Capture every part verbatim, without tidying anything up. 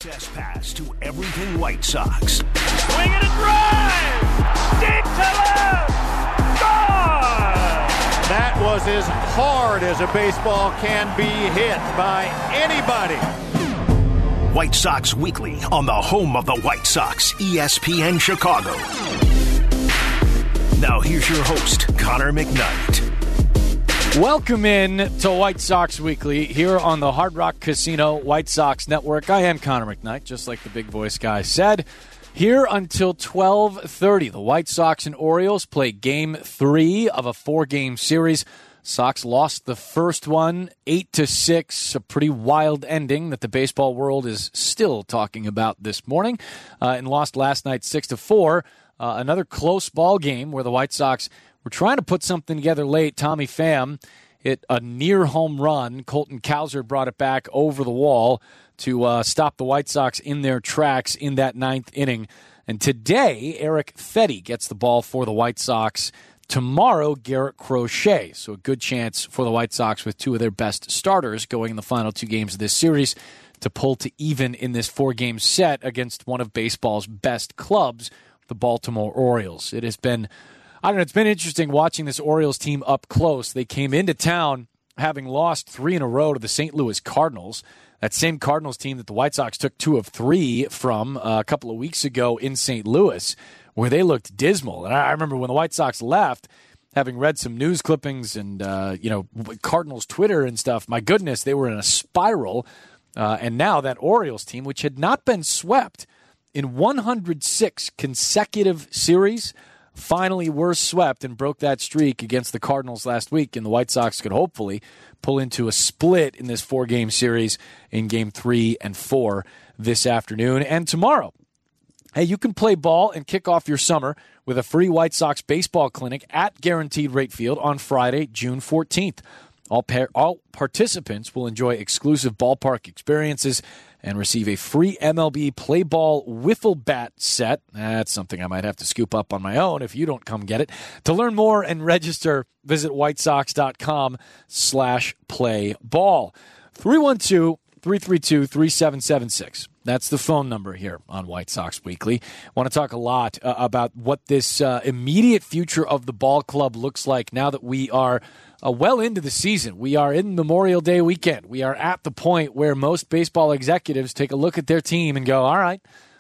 Access pass to everything White Sox. Swing and a drive! Deep to left! Gone! That was as hard as a baseball can be hit by anybody. White Sox Weekly on the home of the White Sox, E S P N Chicago. Now here's your host, Connor McKnight. Welcome in to White Sox Weekly here on the Hard Rock Casino White Sox Network. I am Connor McKnight, just like the big voice guy said. Here until twelve thirty, the White Sox and Orioles play game three of a four-game series. Sox lost the first one, eight to six, a pretty wild ending that the baseball world is still talking about this morning, uh, and lost last night six to four. Uh, another close ball game where the White Sox were trying to put something together late. Tommy Pham hit a near home run. Colton Cowser brought it back over the wall to uh, stop the White Sox in their tracks in that ninth inning. And today, Eric Fedde gets the ball for the White Sox. Tomorrow, Garrett Crochet. So a good chance for the White Sox with two of their best starters going in the final two games of this series to pull to even in this four-game set against one of baseball's best clubs, the Baltimore Orioles. It has been, I don't know, it's been interesting watching this Orioles team up close. They came into town having lost three in a row to the Saint Louis Cardinals. That same Cardinals team that the White Sox took two of three from uh, a couple of weeks ago in Saint Louis, where they looked dismal. And I remember when the White Sox left, having read some news clippings and, uh, you know, Cardinals Twitter and stuff, my goodness, they were in a spiral. Uh, and now that Orioles team, which had not been swept in one hundred six consecutive series, finally were swept and broke that streak against the Cardinals last week. And the White Sox could hopefully pull into a split in this four-game series in game three and four this afternoon and tomorrow. Hey, you can play ball and kick off your summer with a free White Sox baseball clinic at Guaranteed Rate Field on Friday, June fourteenth. All, par- all participants will enjoy exclusive ballpark experiences and receive a free M L B Play Ball Wiffle Bat set. That's something I might have to scoop up on my own if you don't come get it. To learn more and register, visit whitesox.com slash play ball. three one two, three three two, three seven seven six. That's the phone number here on White Sox Weekly. I want to talk a lot uh, about what this uh, immediate future of the ball club looks like now that we are uh, well into the season. We are in Memorial Day weekend. We are at the point where most baseball executives take a look at their team and go, all right,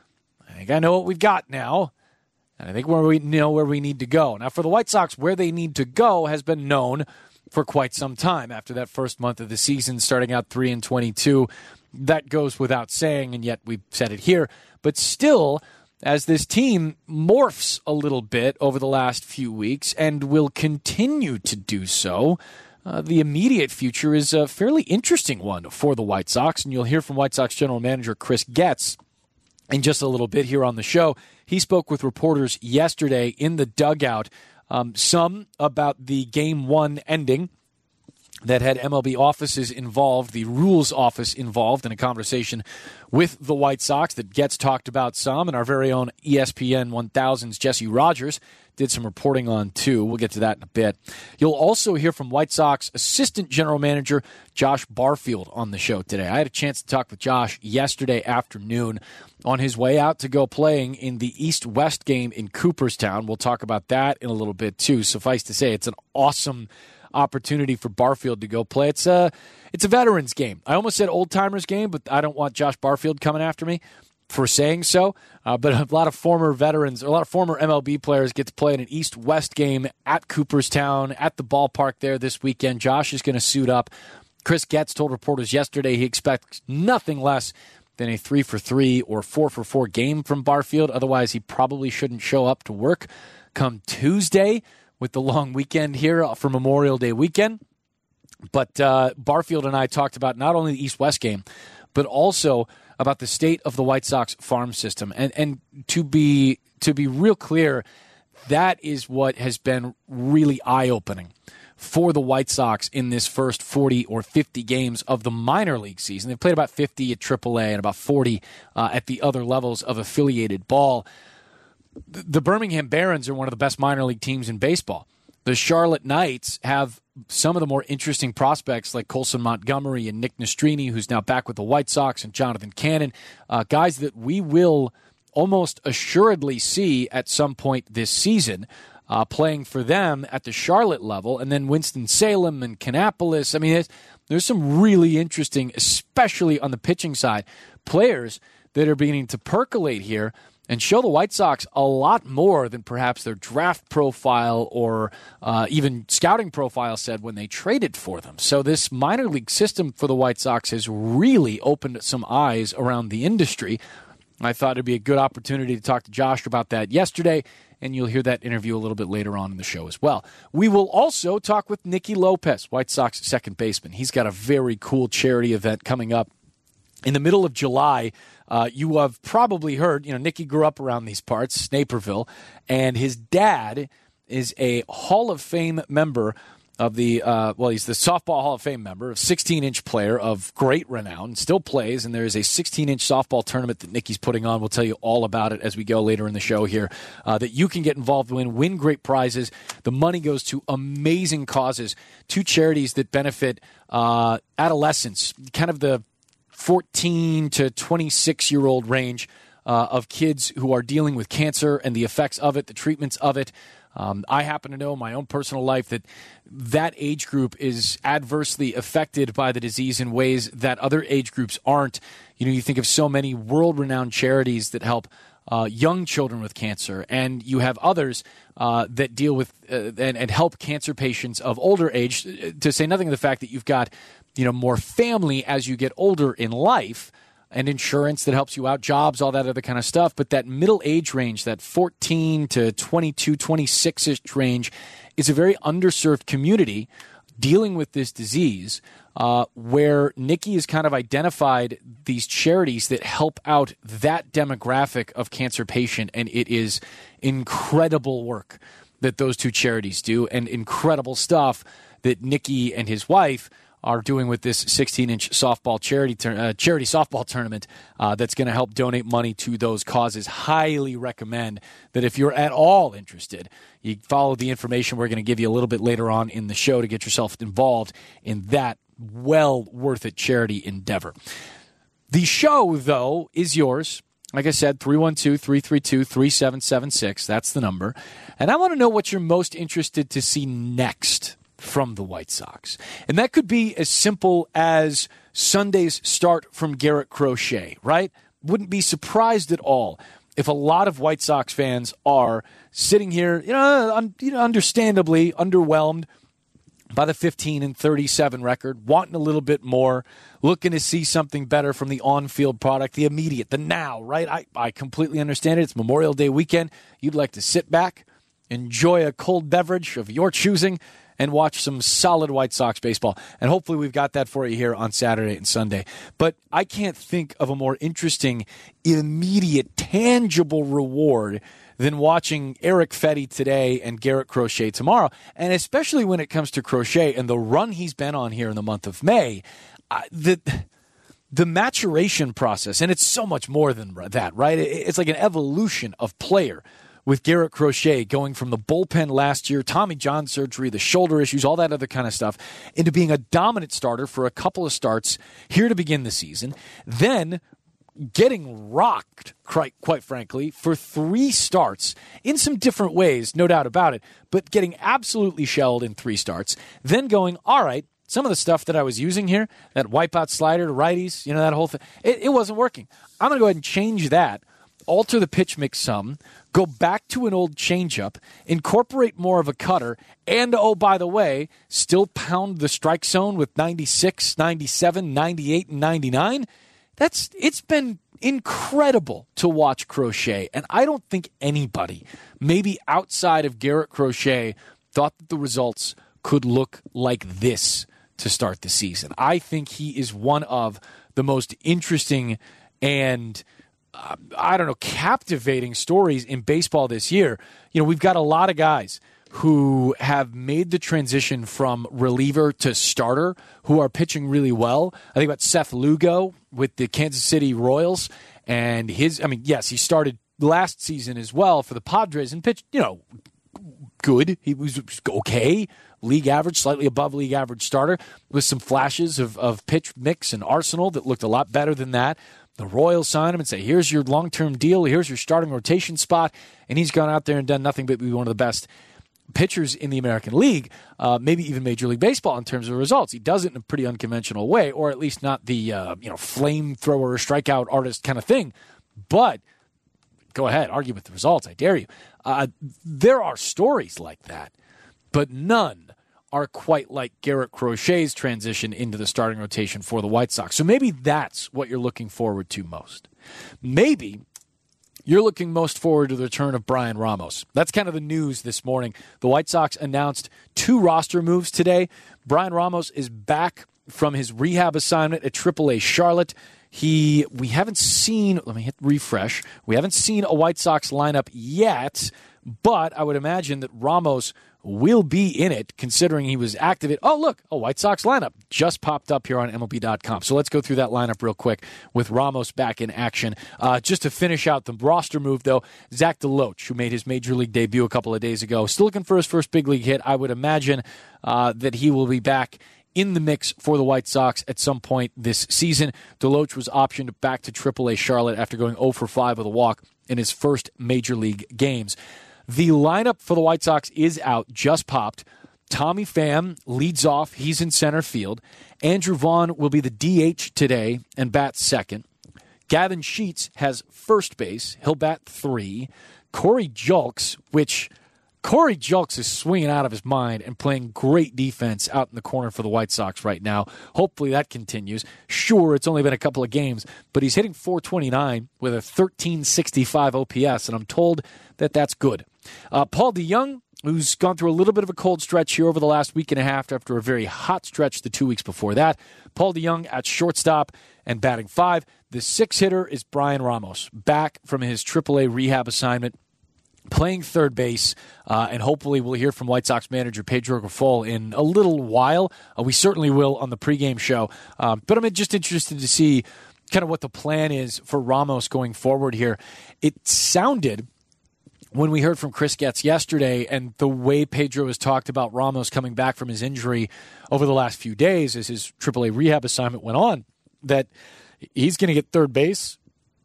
I think I know what we've got now, and I think where we know where we need to go. Now, for the White Sox, where they need to go has been known for quite some time after that first month of the season, starting out three and twenty-two. That goes without saying, and yet we've said it here. But still, as this team morphs a little bit over the last few weeks and will continue to do so, uh, the immediate future is a fairly interesting one for the White Sox. And you'll hear from White Sox general manager Chris Getz in just a little bit here on the show. He spoke with reporters yesterday in the dugout, um, some about the game one ending that had M L B offices involved, the rules office involved in a conversation with the White Sox that gets talked about some, and our very own E S P N one thousand's Jesse Rogers did some reporting on too. We'll get to that in a bit. You'll also hear from White Sox assistant general manager Josh Barfield on the show today. I had a chance to talk with Josh yesterday afternoon on his way out to go playing in the East-West game in Cooperstown. We'll talk about that in a little bit too. Suffice to say, it's an awesome opportunity for Barfield to go play. It's a, it's a veterans game. I almost said old-timers game, but I don't want Josh Barfield coming after me for saying so. Uh, but a lot of former veterans, a lot of former M L B players get to play in an East-West game at Cooperstown, at the ballpark there this weekend. Josh is going to suit up. Chris Getz told reporters yesterday he expects nothing less than a three for three or four for four game from Barfield. Otherwise, he probably shouldn't show up to work come Tuesday with the long weekend here for Memorial Day weekend. But uh, Barfield and I talked about not only the East-West game, but also about the state of the White Sox farm system. And and to be to be real clear, that is what has been really eye-opening for the White Sox in this first forty or fifty games of the minor league season. They've played about fifty at triple A and about forty uh, at the other levels of affiliated ball. The Birmingham Barons are one of the best minor league teams in baseball. the Charlotte Knights have some of the more interesting prospects like Colson Montgomery and Nick Nastrini, who's now back with the White Sox, and Jonathan Cannon, uh, guys that we will almost assuredly see at some point this season uh, playing for them at the Charlotte level, and then Winston-Salem and Kannapolis. I mean, there's, there's some really interesting, especially on the pitching side, players that are beginning to percolate here and show the White Sox a lot more than perhaps their draft profile or uh, even scouting profile said when they traded for them. So this minor league system for the White Sox has really opened some eyes around the industry. I thought it'd be a good opportunity to talk to Josh about that yesterday, and you'll hear that interview a little bit later on in the show as well. We will also talk with Nicky Lopez, White Sox second baseman. He's got a very cool charity event coming up in the middle of July. Uh, you have probably heard, you know, Nicky grew up around these parts, Naperville, and his dad is a Hall of Fame member of the, uh, well, he's the Softball Hall of Fame member, a sixteen-inch player of great renown, still plays, and there is a sixteen-inch softball tournament that Nicky's putting on. We'll tell you all about it as we go later in the show here, uh, that you can get involved in, win great prizes. The money goes to amazing causes, to charities that benefit uh, adolescents, kind of the fourteen to twenty-six-year-old range uh, of kids who are dealing with cancer and the effects of it, the treatments of it. Um, I happen to know in my own personal life that that age group is adversely affected by the disease in ways that other age groups aren't. You know, you think of so many world-renowned charities that help uh, young children with cancer, and you have others uh, that deal with uh, and, and help cancer patients of older age, to say nothing of the fact that you've got, you know, more family as you get older in life, and insurance that helps you out, jobs, all that other kind of stuff. But that middle age range, that fourteen to twenty-two, twenty-six-ish range, is a very underserved community dealing with this disease, uh, where Nicky has kind of identified these charities that help out that demographic of cancer patient, and it is incredible work that those two charities do, and incredible stuff that Nicky and his wife are doing with this sixteen-inch softball charity tur- uh, charity softball tournament uh, that's going to help donate money to those causes. Highly recommend that if you're at all interested, you follow the information we're going to give you a little bit later on in the show to get yourself involved in that well worth it charity endeavor. The show, though, is yours. Like I said, three one two, three three two, three seven seven six. That's the number. And I want to know what you're most interested to see next from the White Sox. And that could be as simple as Sunday's start from Garrett Crochet, right? Wouldn't be surprised at all if a lot of White Sox fans are sitting here, you know, un- you know understandably underwhelmed by the fifteen and thirty-seven record, wanting a little bit more, looking to see something better from the on-field product, the immediate, the now, right? I, I completely understand it. It's Memorial Day weekend. You'd like to sit back, enjoy a cold beverage of your choosing, and watch some solid White Sox baseball. And hopefully we've got that for you here on Saturday and Sunday. But I can't think of a more interesting, immediate, tangible reward than watching Erick Fedde today and Garrett Crochet tomorrow. And especially when it comes to Crochet and the run he's been on here in the month of May, uh, the the maturation process, and it's so much more than that, right? It's like an evolution of player, with Garrett Crochet going from the bullpen last year, Tommy John surgery, the shoulder issues, all that other kind of stuff, into being a dominant starter for a couple of starts here to begin the season, then getting rocked, quite, quite frankly, for three starts in some different ways, no doubt about it, but getting absolutely shelled in three starts, then going, all right, some of the stuff that I was using here, that wipeout slider to righties, you know, that whole thing, it, it wasn't working. I'm going to go ahead and change that, alter the pitch mix some, go back to an old changeup, incorporate more of a cutter, and, oh, by the way, still pound the strike zone with ninety-six, ninety-seven, ninety-eight, and ninety-nine. That's it's been incredible to watch Crochet, and I don't think anybody, maybe outside of Garrett Crochet, thought that the results could look like this to start the season. I think he is one of the most interesting and Uh, I don't know, captivating stories in baseball this year. You know, we've got a lot of guys who have made the transition from reliever to starter who are pitching really well. I think about Seth Lugo with the Kansas City Royals, and his, I mean, yes, he started last season as well for the Padres and pitched, you know, good. He was okay. League average, slightly above league average starter with some flashes of, of pitch mix and arsenal that looked a lot better than that. The Royals signed him and say, here's your long-term deal. Here's your starting rotation spot. And he's gone out there and done nothing but be one of the best pitchers in the American League, uh, maybe even Major League Baseball in terms of results. He does it in a pretty unconventional way, or at least not the uh, you know flamethrower, strikeout artist kind of thing. But go ahead, argue with the results. I dare you. Uh, there are stories like that, but none are quite like Garrett Crochet's transition into the starting rotation for the White Sox. So maybe that's what you're looking forward to most. Maybe you're looking most forward to the return of Brian Ramos. That's kind of the news this morning. The White Sox announced two roster moves today. Brian Ramos is back from his rehab assignment at triple A Charlotte. He, we haven't seen, let me hit refresh. We haven't seen a White Sox lineup yet, but I would imagine that Ramos will be in it, considering he was active. Oh, look, a White Sox lineup just popped up here on M L B dot com. So let's go through that lineup real quick with Ramos back in action. Uh, just to finish out the roster move, though, Zach DeLoach, who made his Major League debut a couple of days ago, still looking for his first big league hit. I would imagine uh, that he will be back in the mix for the White Sox at some point this season. DeLoach was optioned back to triple A Charlotte after going oh for five with a walk in his first Major League games. The lineup for the White Sox is out, just popped. Tommy Pham leads off. He's in center field. Andrew Vaughn will be the D H today and bat second. Gavin Sheets has first base. He'll bat three. Corey Julks, which Corey Julks is swinging out of his mind and playing great defense out in the corner for the White Sox right now. Hopefully that continues. Sure, it's only been a couple of games, but he's hitting four twenty-nine with a thirteen sixty-five O P S, and I'm told that that's good. Uh, Paul DeJong, who's gone through a little bit of a cold stretch here over the last week and a half after a very hot stretch the two weeks before that. Paul DeJong at shortstop and batting five. The sixth hitter is Brian Ramos, back from his triple A rehab assignment, playing third base, uh, and hopefully we'll hear from White Sox manager Pedro Grifol in a little while. Uh, we certainly will on the pregame show. Um, but I'm just interested to see kind of what the plan is for Ramos going forward here. It sounded, when we heard from Chris Getz yesterday and the way Pedro has talked about Ramos coming back from his injury over the last few days as his triple A rehab assignment went on, that he's going to get third base,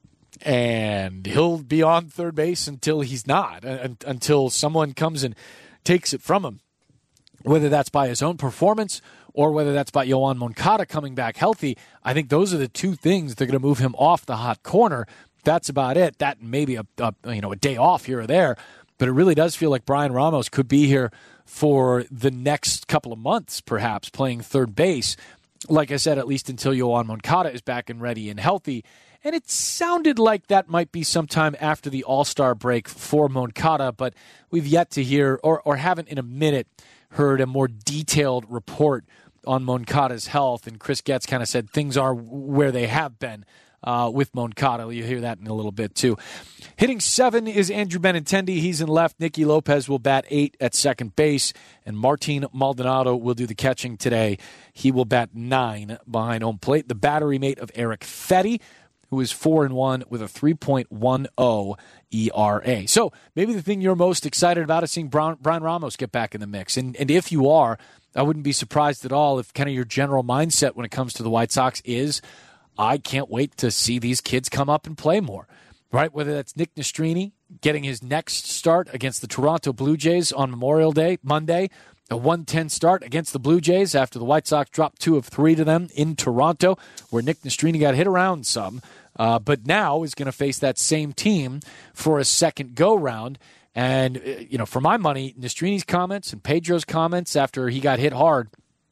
and he'll be on third base until he's not, until someone comes and takes it from him, whether that's by his own performance or whether that's by Yoan Moncada coming back healthy. I think those are the two things that are going to move him off the hot corner. That's about it. That maybe a, a you know a day off here or there, but it really does feel like Brian Ramos could be here for the next couple of months, perhaps playing third base. Like I said, at least until Yoan Moncada is back and ready and healthy. And it sounded like that might be sometime after the All-Star break for Moncada, but we've yet to hear, or, or haven't in a minute, heard a more detailed report on Moncada's health. And Chris Getz kind of said things are where they have been uh, with Moncada. You'll hear that in a little bit, too. Hitting seven is Andrew Benintendi. He's in left. Nicky Lopez will bat eight at second base. And Martin Maldonado will do the catching today. He will bat nine behind home plate. The battery mate of Eric Fetty, who is four and one with a three point one oh E R A. So maybe the thing you're most excited about is seeing Brian, Brian Ramos get back in the mix. And, and if you are, I wouldn't be surprised at all if kind of your general mindset when it comes to the White Sox is, I can't wait to see these kids come up and play more, right? Whether that's Nick Nastrini getting his next start against the Toronto Blue Jays on Memorial Day, Monday, a one ten start against the Blue Jays after the White Sox dropped two of three to them in Toronto, where Nick Nastrini got hit around some. Uh, but now is going to face that same team for a second go-round. And, uh, you know, for my money, Nastrini's comments and Pedro's comments after he got hit hard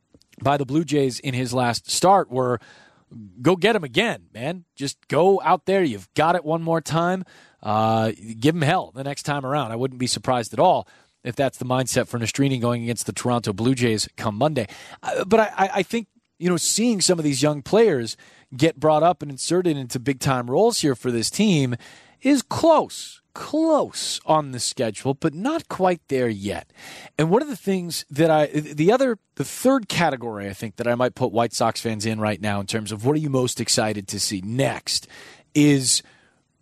by the Blue Jays in his last start were, go get him again, man. Just go out there. You've got it one more time. Uh, give him hell the next time around. I wouldn't be surprised at all if that's the mindset for Nastrini going against the Toronto Blue Jays come Monday. Uh, but I, I think, you know, seeing some of these young players get brought up and inserted into big-time roles here for this team is close, close on the schedule, but not quite there yet. And one of the things that I, the other, the third category I think that I might put White Sox fans in right now in terms of what are you most excited to see next is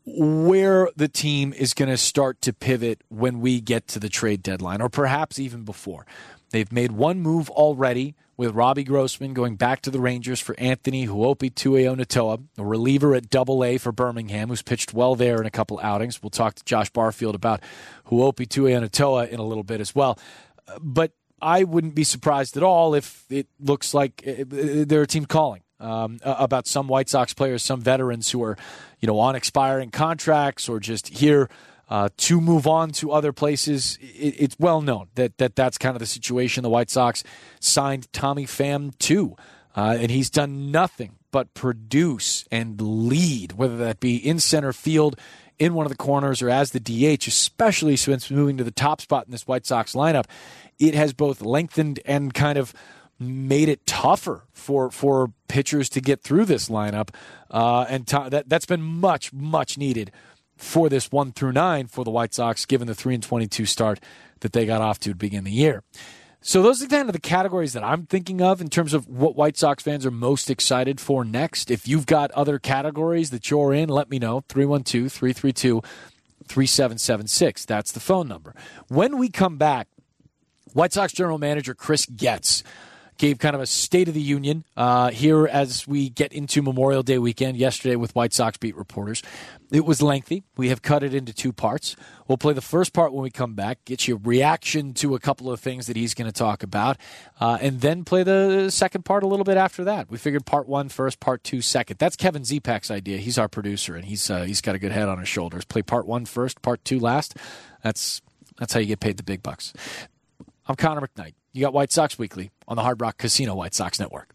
where the team is going to start to pivot when we get to the trade deadline, or perhaps even before. They've made one move already with Robbie Grossman going back to the Rangers for Anthony Huopi Tuiaonatoa, a reliever at Double A for Birmingham, who's pitched well there in a couple outings. We'll talk to Josh Barfield about Huopi Tuiaonatoa in a little bit as well. But I wouldn't be surprised at all if it looks like there are teams calling um, about some White Sox players, some veterans who are, you know, on expiring contracts or just here Uh, to move on to other places. It, it's well known that, that that's kind of the situation. The White Sox signed Tommy Pham too, uh, and he's done nothing but produce and lead, whether that be in center field, in one of the corners, or as the D H, especially since moving to the top spot in this White Sox lineup. It has both lengthened and kind of made it tougher for for pitchers to get through this lineup, uh, and to, that, that's been much, much needed for this one through nine for the White Sox, given the three and twenty-two start that they got off to to begin the year. So those are kind of the categories that I'm thinking of in terms of what White Sox fans are most excited for next. If you've got other categories that you're in, let me know. three one two, three three two, three seven seven six. That's the phone number. When we come back, White Sox general manager Chris Getz gave kind of a State of the Union uh, here as we get into Memorial Day weekend yesterday with White Sox beat reporters. It was lengthy. We have cut it into two parts. We'll play the first part when we come back, get you a reaction to a couple of things that he's going to talk about, uh, and then play the second part a little bit after that. We figured part one first, part two second. That's Kevin Zepak's idea. He's our producer, and he's uh, he's got a good head on his shoulders. Play part one first, part two last. That's that's how you get paid the big bucks. I'm Connor McKnight. You got White Sox Weekly on the Hard Rock Casino White Sox Network.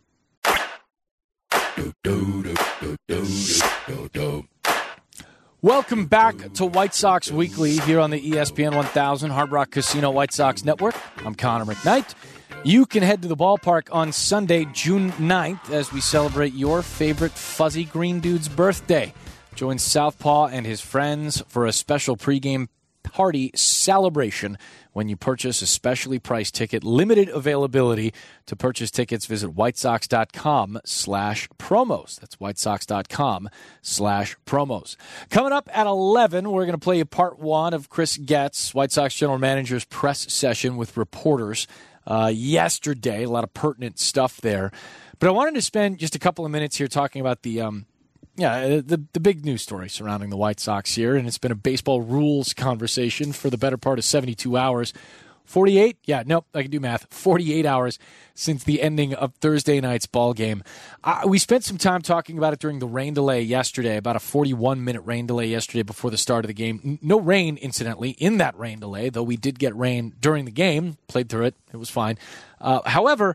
Welcome back to White Sox Weekly here on the E S P N one thousand Hard Rock Casino White Sox Network. I'm Connor McKnight. You can head to the ballpark on Sunday, June ninth, as we celebrate your favorite fuzzy green dude's birthday. Join Southpaw and his friends for a special pregame party celebration when you purchase a specially priced ticket. Limited availability. To purchase tickets, visit whitesox.com slash promos. That's whitesox.com slash promos. Coming up at eleven, we're going to play you part one of Chris Getz, White Sox general manager's press session with reporters uh, yesterday. A lot of pertinent stuff there. But I wanted to spend just a couple of minutes here talking about the um, Yeah, the the big news story surrounding the White Sox here, and it's been a baseball rules conversation for the better part of seventy-two hours. forty-eight? Yeah, nope, I can do math. forty-eight hours since the ending of Thursday night's ball game. Uh, we spent some time talking about it during the rain delay yesterday, about a forty-one minute rain delay yesterday before the start of the game. No rain, incidentally, in that rain delay, though we did get rain during the game. Played through it. It was fine. Uh, however,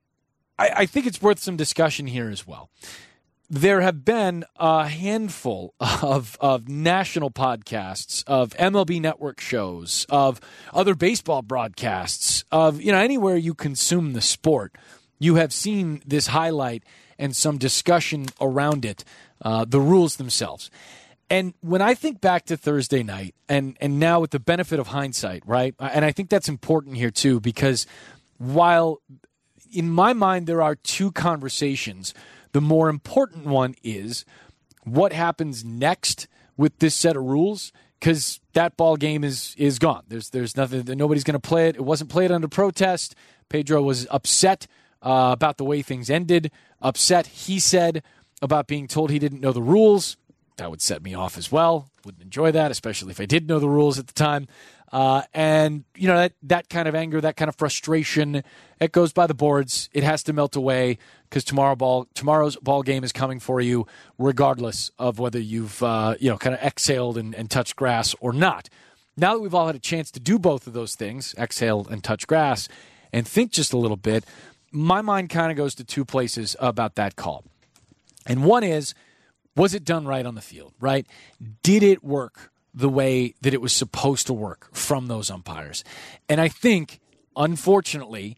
I, I think it's worth some discussion here as well. There have been a handful of, of national podcasts, of M L B Network shows, of other baseball broadcasts, of, you know, anywhere you consume the sport, you have seen this highlight and some discussion around it, uh, the rules themselves. And when I think back to Thursday night, and, and now with the benefit of hindsight, right, and I think that's important here too, because while in my mind there are two conversations, the more important one is what happens next with this set of rules, because that ball game is is gone. There's there's nothing. Nobody's going to play it. It wasn't played under protest. Pedro was upset uh, about the way things ended. Upset, he said, about being told he didn't know the rules. That would set me off as well. Wouldn't enjoy that, especially if I did know the rules at the time. Uh, and, you know, that, that kind of anger, that kind of frustration, it goes by the boards. It has to melt away because tomorrow ball, tomorrow's ball game is coming for you regardless of whether you've, uh, you know, kind of exhaled and, and touched grass or not. Now that we've all had a chance to do both of those things, exhale and touch grass, and think just a little bit, my mind kind of goes to two places about that call. And one is, was it done right on the field, right? Did it work the way that it was supposed to work from those umpires? And I think, unfortunately,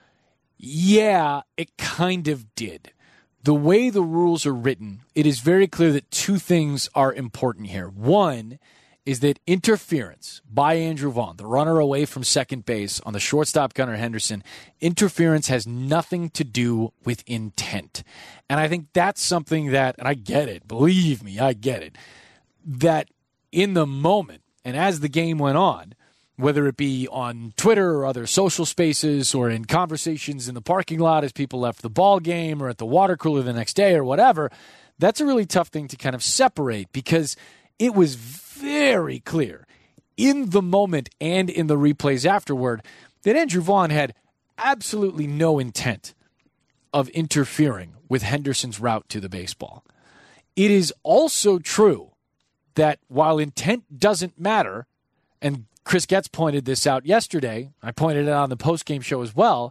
yeah, it kind of did. The way the rules are written, it is very clear that two things are important here. One is that interference by Andrew Vaughn, the runner away from second base on the shortstop Gunnar Henderson, interference has nothing to do with intent. And I think that's something that, and I get it, believe me, I get it. that in the moment and as the game went on, whether it be on Twitter or other social spaces or in conversations in the parking lot as people left the ball game or at the water cooler the next day or whatever, that's a really tough thing to kind of separate because it was very clear in the moment and in the replays afterward that Andrew Vaughn had absolutely no intent of interfering with Henderson's route to the baseball. It is also true that while intent doesn't matter, and Chris Getz pointed this out yesterday, I pointed it out on the postgame show as well,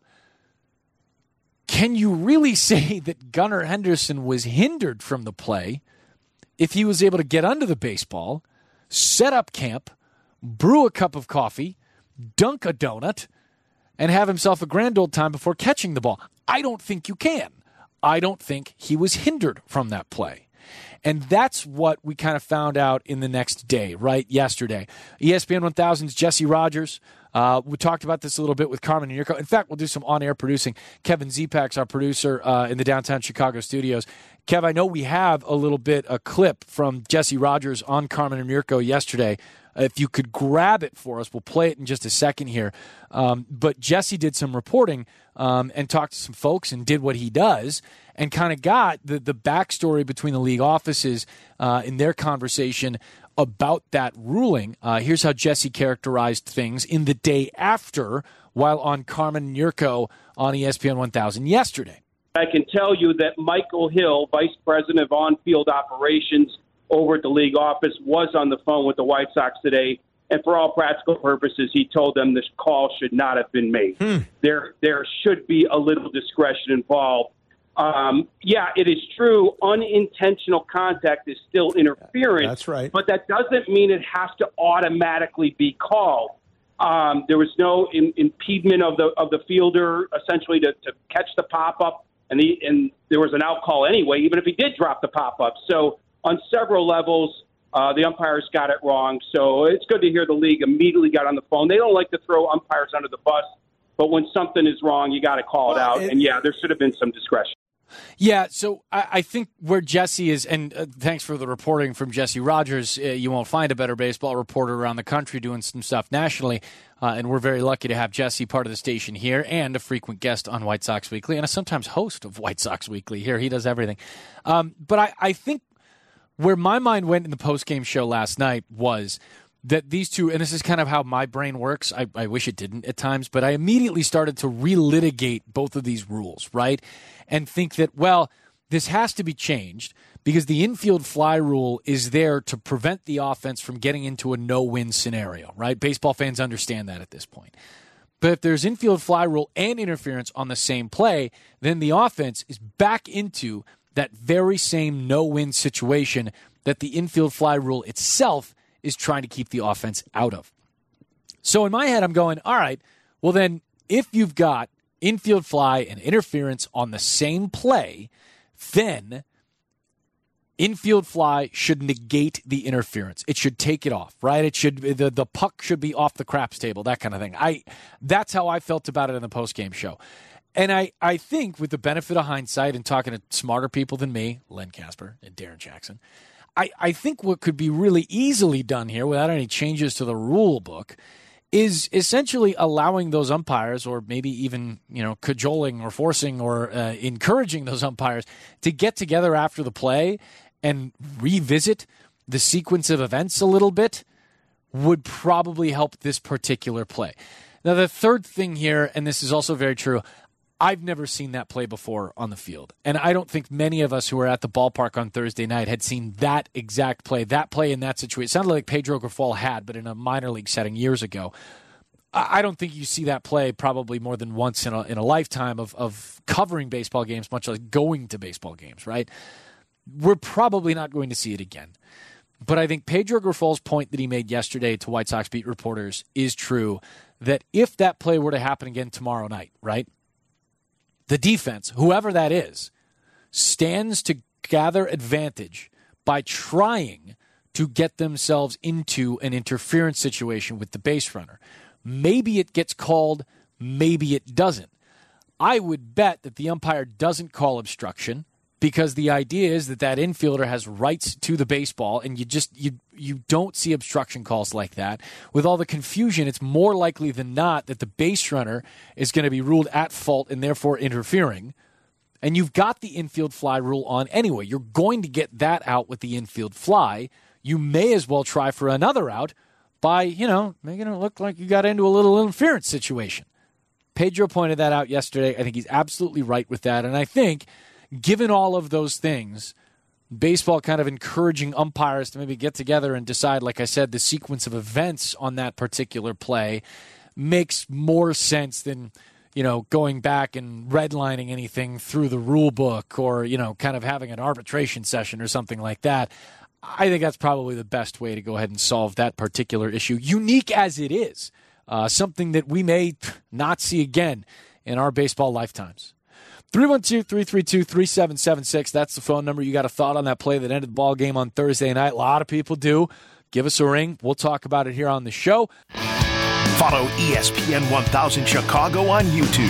can you really say that Gunnar Henderson was hindered from the play if he was able to get under the baseball, set up camp, brew a cup of coffee, dunk a donut, and have himself a grand old time before catching the ball? I don't think you can. I don't think he was hindered from that play. And that's what we kind of found out in the next day, right? Yesterday. E S P N one thousand's Jesse Rogers. Uh, we talked about this a little bit with Carmen and Yurko. In fact, we'll do some on-air producing. Kevin Zepak's our producer uh, in the downtown Chicago studios. Kev, I know we have a little bit, a clip from Jesse Rogers on Carmen and Yurko yesterday. If you could grab it for us, we'll play it in just a second here. Um, but Jesse did some reporting um, and talked to some folks and did what he does and kind of got the, the backstory between the league offices uh, in their conversation about that ruling. Uh, here's how Jesse characterized things in the day after while on Carmen and Yurko on E S P N one thousand yesterday. I can tell you that Michael Hill, Vice President of On-Field Operations over at the league office, was on the phone with the White Sox today, and for all practical purposes, he told them this call should not have been made. Hmm. There, there should be a little discretion involved. Um, yeah, it is true. Unintentional contact is still interference. That's right. But that doesn't mean it has to automatically be called. Um, there was no in, impediment of the of the fielder essentially to, to catch the pop up, and the and there was an out call anyway, even if he did drop the pop up. So on several levels, uh, the umpires got it wrong. So it's good to hear the league immediately got on the phone. They don't like to throw umpires under the bus, but when something is wrong, you got to call it out. And yeah, there should have been some discretion. Yeah, so I, I think where Jesse is, and uh, thanks for the reporting from Jesse Rogers, uh, you won't find a better baseball reporter around the country doing some stuff nationally, uh, and we're very lucky to have Jesse part of the station here and a frequent guest on White Sox Weekly and a sometimes host of White Sox Weekly here. He does everything. Um, but I, I think where my mind went in the postgame show last night was that these two, and this is kind of how my brain works, I, I wish it didn't at times, but I immediately started to relitigate both of these rules, right? And think that, well, this has to be changed because the infield fly rule is there to prevent the offense from getting into a no-win scenario, right? Baseball fans understand that at this point. But if there's infield fly rule and interference on the same play, then the offense is back into that very same no-win situation that the infield fly rule itself is trying to keep the offense out of. So in my head, I'm going, all right, well then, if you've got infield fly and interference on the same play, then infield fly should negate the interference. It should take it off, right? It should the, the puck should be off the craps table, that kind of thing. I that's how I felt about it in the postgame show. And I, I think with the benefit of hindsight and talking to smarter people than me, Len Casper and Darren Jackson, I, I think what could be really easily done here without any changes to the rule book is essentially allowing those umpires, or maybe even, you know, cajoling or forcing or uh, encouraging those umpires to get together after the play and revisit the sequence of events a little bit would probably help this particular play. Now, the third thing here, and this is also very true, I've never seen that play before on the field. And I don't think many of us who were at the ballpark on Thursday night had seen that exact play, that play in that situation. It sounded like Pedro Grifol had, but in a minor league setting years ago. I don't think you see that play probably more than once in a, in a lifetime of, of covering baseball games, much like going to baseball games, right? We're probably not going to see it again. But I think Pedro Grifol's point that he made yesterday to White Sox beat reporters is true, that if that play were to happen again tomorrow night, right, the defense, whoever that is, stands to gather advantage by trying to get themselves into an interference situation with the base runner. Maybe it gets called, maybe it doesn't. I would bet that the umpire doesn't call obstruction, because the idea is that that infielder has rights to the baseball, and you just you you don't see obstruction calls like that. With all the confusion, it's more likely than not that the base runner is going to be ruled at fault and therefore interfering. And you've got the infield fly rule on anyway. You're going to get that out with the infield fly. You may as well try for another out by, you know, making it look like you got into a little interference situation. Pedro pointed that out yesterday. I think he's absolutely right with that. And I think, given all of those things, baseball kind of encouraging umpires to maybe get together and decide, like I said, the sequence of events on that particular play makes more sense than, you know, going back and redlining anything through the rule book or, you know, kind of having an arbitration session or something like that. I think that's probably the best way to go ahead and solve that particular issue, unique as it is, uh, something that we may not see again in our baseball lifetimes. three one two, three three two, three seven seven six. That's the phone number. You got a thought on that play that ended the ball game on Thursday night? A lot of people do. Give us a ring. We'll talk about it here on the show. Follow E S P N one thousand Chicago on YouTube.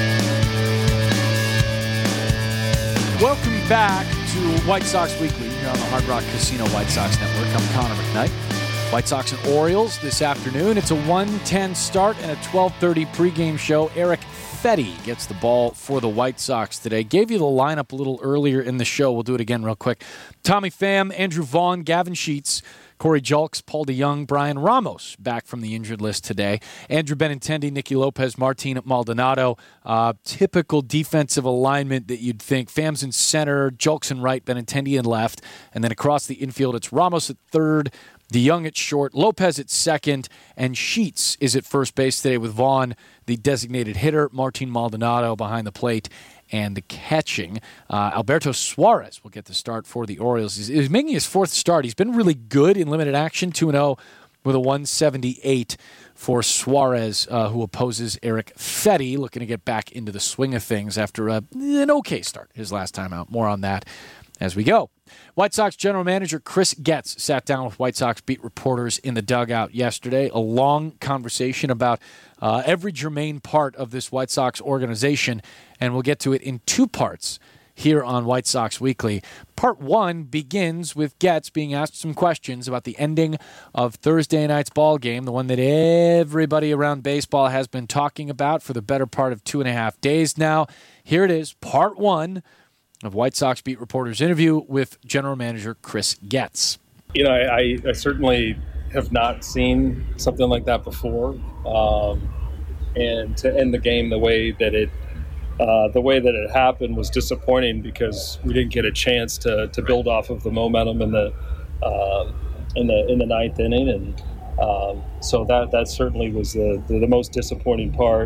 Welcome back to White Sox Weekly here on the Hard Rock Casino White Sox Network. I'm Connor McKnight. White Sox and Orioles this afternoon. It's a one ten start and a twelve thirty pregame show. Eric Fetty gets the ball for the White Sox today. Gave you the lineup a little earlier in the show. We'll do it again real quick. Tommy Pham, Andrew Vaughn, Gavin Sheets, Corey Julks, Paul DeYoung, Brian Ramos back from the injured list today. Andrew Benintendi, Nicky Lopez, Martin Maldonado. Uh, typical defensive alignment that you'd think. Pham's in center, Julks in right, Benintendi in left. And then across the infield, it's Ramos at third, DeYoung at short, Lopez at second, and Sheets is at first base today with Vaughn, the designated hitter, Martin Maldonado behind the plate and the catching. Uh, Alberto Suarez will get the start for the Orioles. He's, he's making his fourth start. He's been really good in limited action, two and oh with a one seventy-eight for Suarez, uh, who opposes Eric Fetty, looking to get back into the swing of things after a, an okay start his last time out. More on that as we go. White Sox general manager Chris Getz sat down with White Sox beat reporters in the dugout yesterday. A long conversation about uh, every germane part of this White Sox organization, and we'll get to it in two parts here on White Sox Weekly. Part one begins with Getz being asked some questions about the ending of Thursday night's ball game, the one that everybody around baseball has been talking about for the better part of two and a half days now. Here it is, part one of White Sox beat reporter's interview with general manager Chris Getz. You know, I, I certainly have not seen something like that before, um, and to end the game the way that it uh, the way that it happened was disappointing because we didn't get a chance to, to build off of the momentum in the uh, in the in the ninth inning, and um, so that that certainly was the the, the most disappointing part.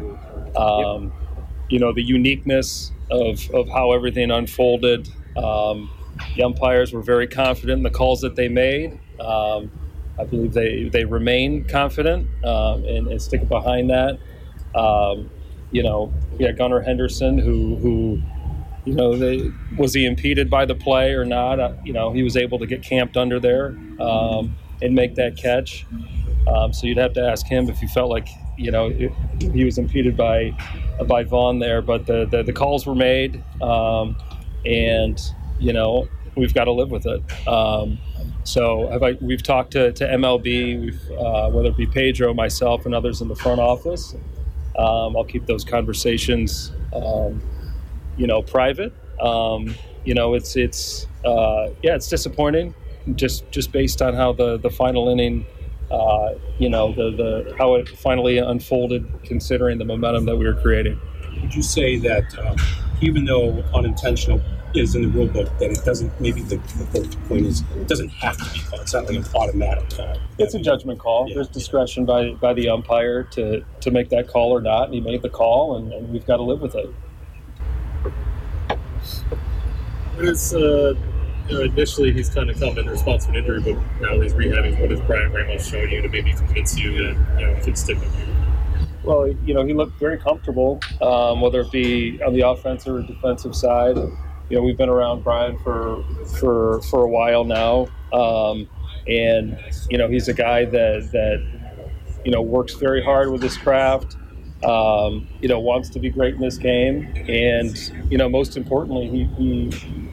Um, you know, the uniqueness of, of how everything unfolded. Um, the umpires were very confident in the calls that they made. Um, I believe they, they remain confident um, and, and stick behind that. Um, you know, we had Gunnar Henderson, who, who you know, they, was he impeded by the play or not? Uh, you know, he was able to get camped under there um, and make that catch. Um, so you'd have to ask him if he felt like, you know, he was impeded by by Vaughn there, but the, the, the calls were made, um, and, you know, we've got to live with it. Um, so have I, we've talked to, to M L B, we've, uh, whether it be Pedro, myself, and others in the front office. Um, I'll keep those conversations, um, you know, private. Um, you know, it's, it's uh, yeah, it's disappointing just just based on how the, the final inning Uh, you know, the, the how it finally unfolded, considering the momentum that we were creating. Would you say that um, even though unintentional is in the rule book, that it doesn't, maybe the, the point is, it doesn't have to be called? It's not like an automatic call. It's a judgment call. Yeah. There's discretion by, by the umpire to, to make that call or not, and he made the call, and, and we've got to live with it. What is, uh, you know, initially he's kind of come in response to an injury, but now he's rehabbing. What has Brian Ramos shown you to maybe convince you that, you know, he can stick with you? Well, you know, he looked very comfortable, um, whether it be on the offensive or defensive side. You know, we've been around Brian for for for a while now, um, and you know, he's a guy that that you know works very hard with his craft. Um, you know, wants to be great in this game, and you know, most importantly, he he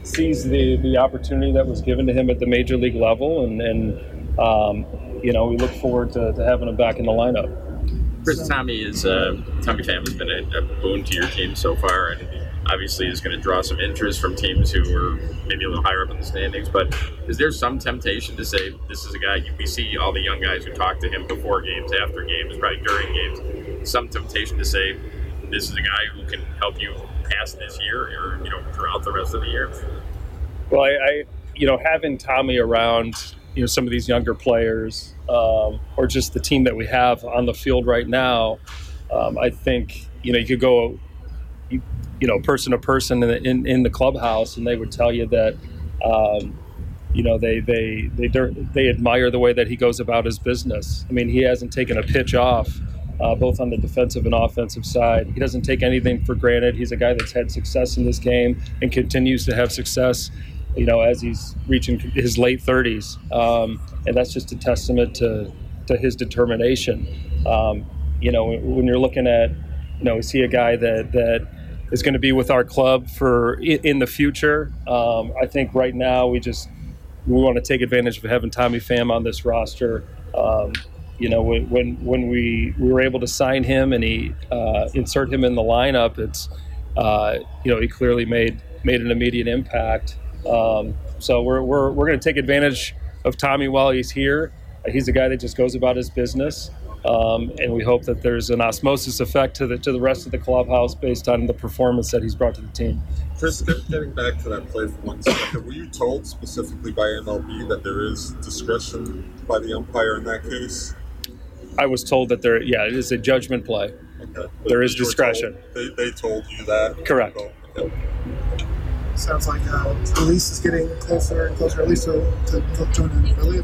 sees the, the opportunity that was given to him at the major league level, and, and um, you know, we look forward to, to having him back in the lineup. Chris, Tommy is uh, Tommy Pham has been a, a boon to your team so far, and obviously is going to draw some interest from teams who are maybe a little higher up in the standings. But is there some temptation to say this is a guy, we see all the young guys who talk to him before games, after games, probably during games, some temptation to say this is a guy who can help you past this year or, you know, throughout the rest of the year? Well, I, I you know, having Tommy around, you know, some of these younger players, um, or just the team that we have on the field right now, um, I think, you know, you could go, you, you know, person to person in the, in, in the clubhouse, and they would tell you that, um, you know, they, they, they, they admire the way that he goes about his business. I mean, he hasn't taken a pitch off, uh, both on the defensive and offensive side. He doesn't take anything for granted. He's a guy that's had success in this game and continues to have success, you know, as he's reaching his late thirties. Um, and that's just a testament to, to his determination. Um, you know, when you're looking at, you know, is he a guy that, that is going to be with our club for in the future? Um, I think right now we just, we want to take advantage of having Tommy Pham on this roster. Um, you know, when, when, when we, we were able to sign him and he uh, insert him in the lineup, it's, uh, you know, he clearly made, made an immediate impact. Um, so we're we're we're going to take advantage of Tommy while he's here. He's a guy that just goes about his business, um, and we hope that there's an osmosis effect to the to the rest of the clubhouse based on the performance that he's brought to the team. Chris, getting back to that play for one second, were you told specifically by M L B that there is discretion by the umpire in that case? I was told that there, yeah, it is a judgment play. Okay. There is discretion. Told, they, they told you that? Correct. Okay. Sounds like uh, Release is getting closer and closer, at least to, to, to joining Philly.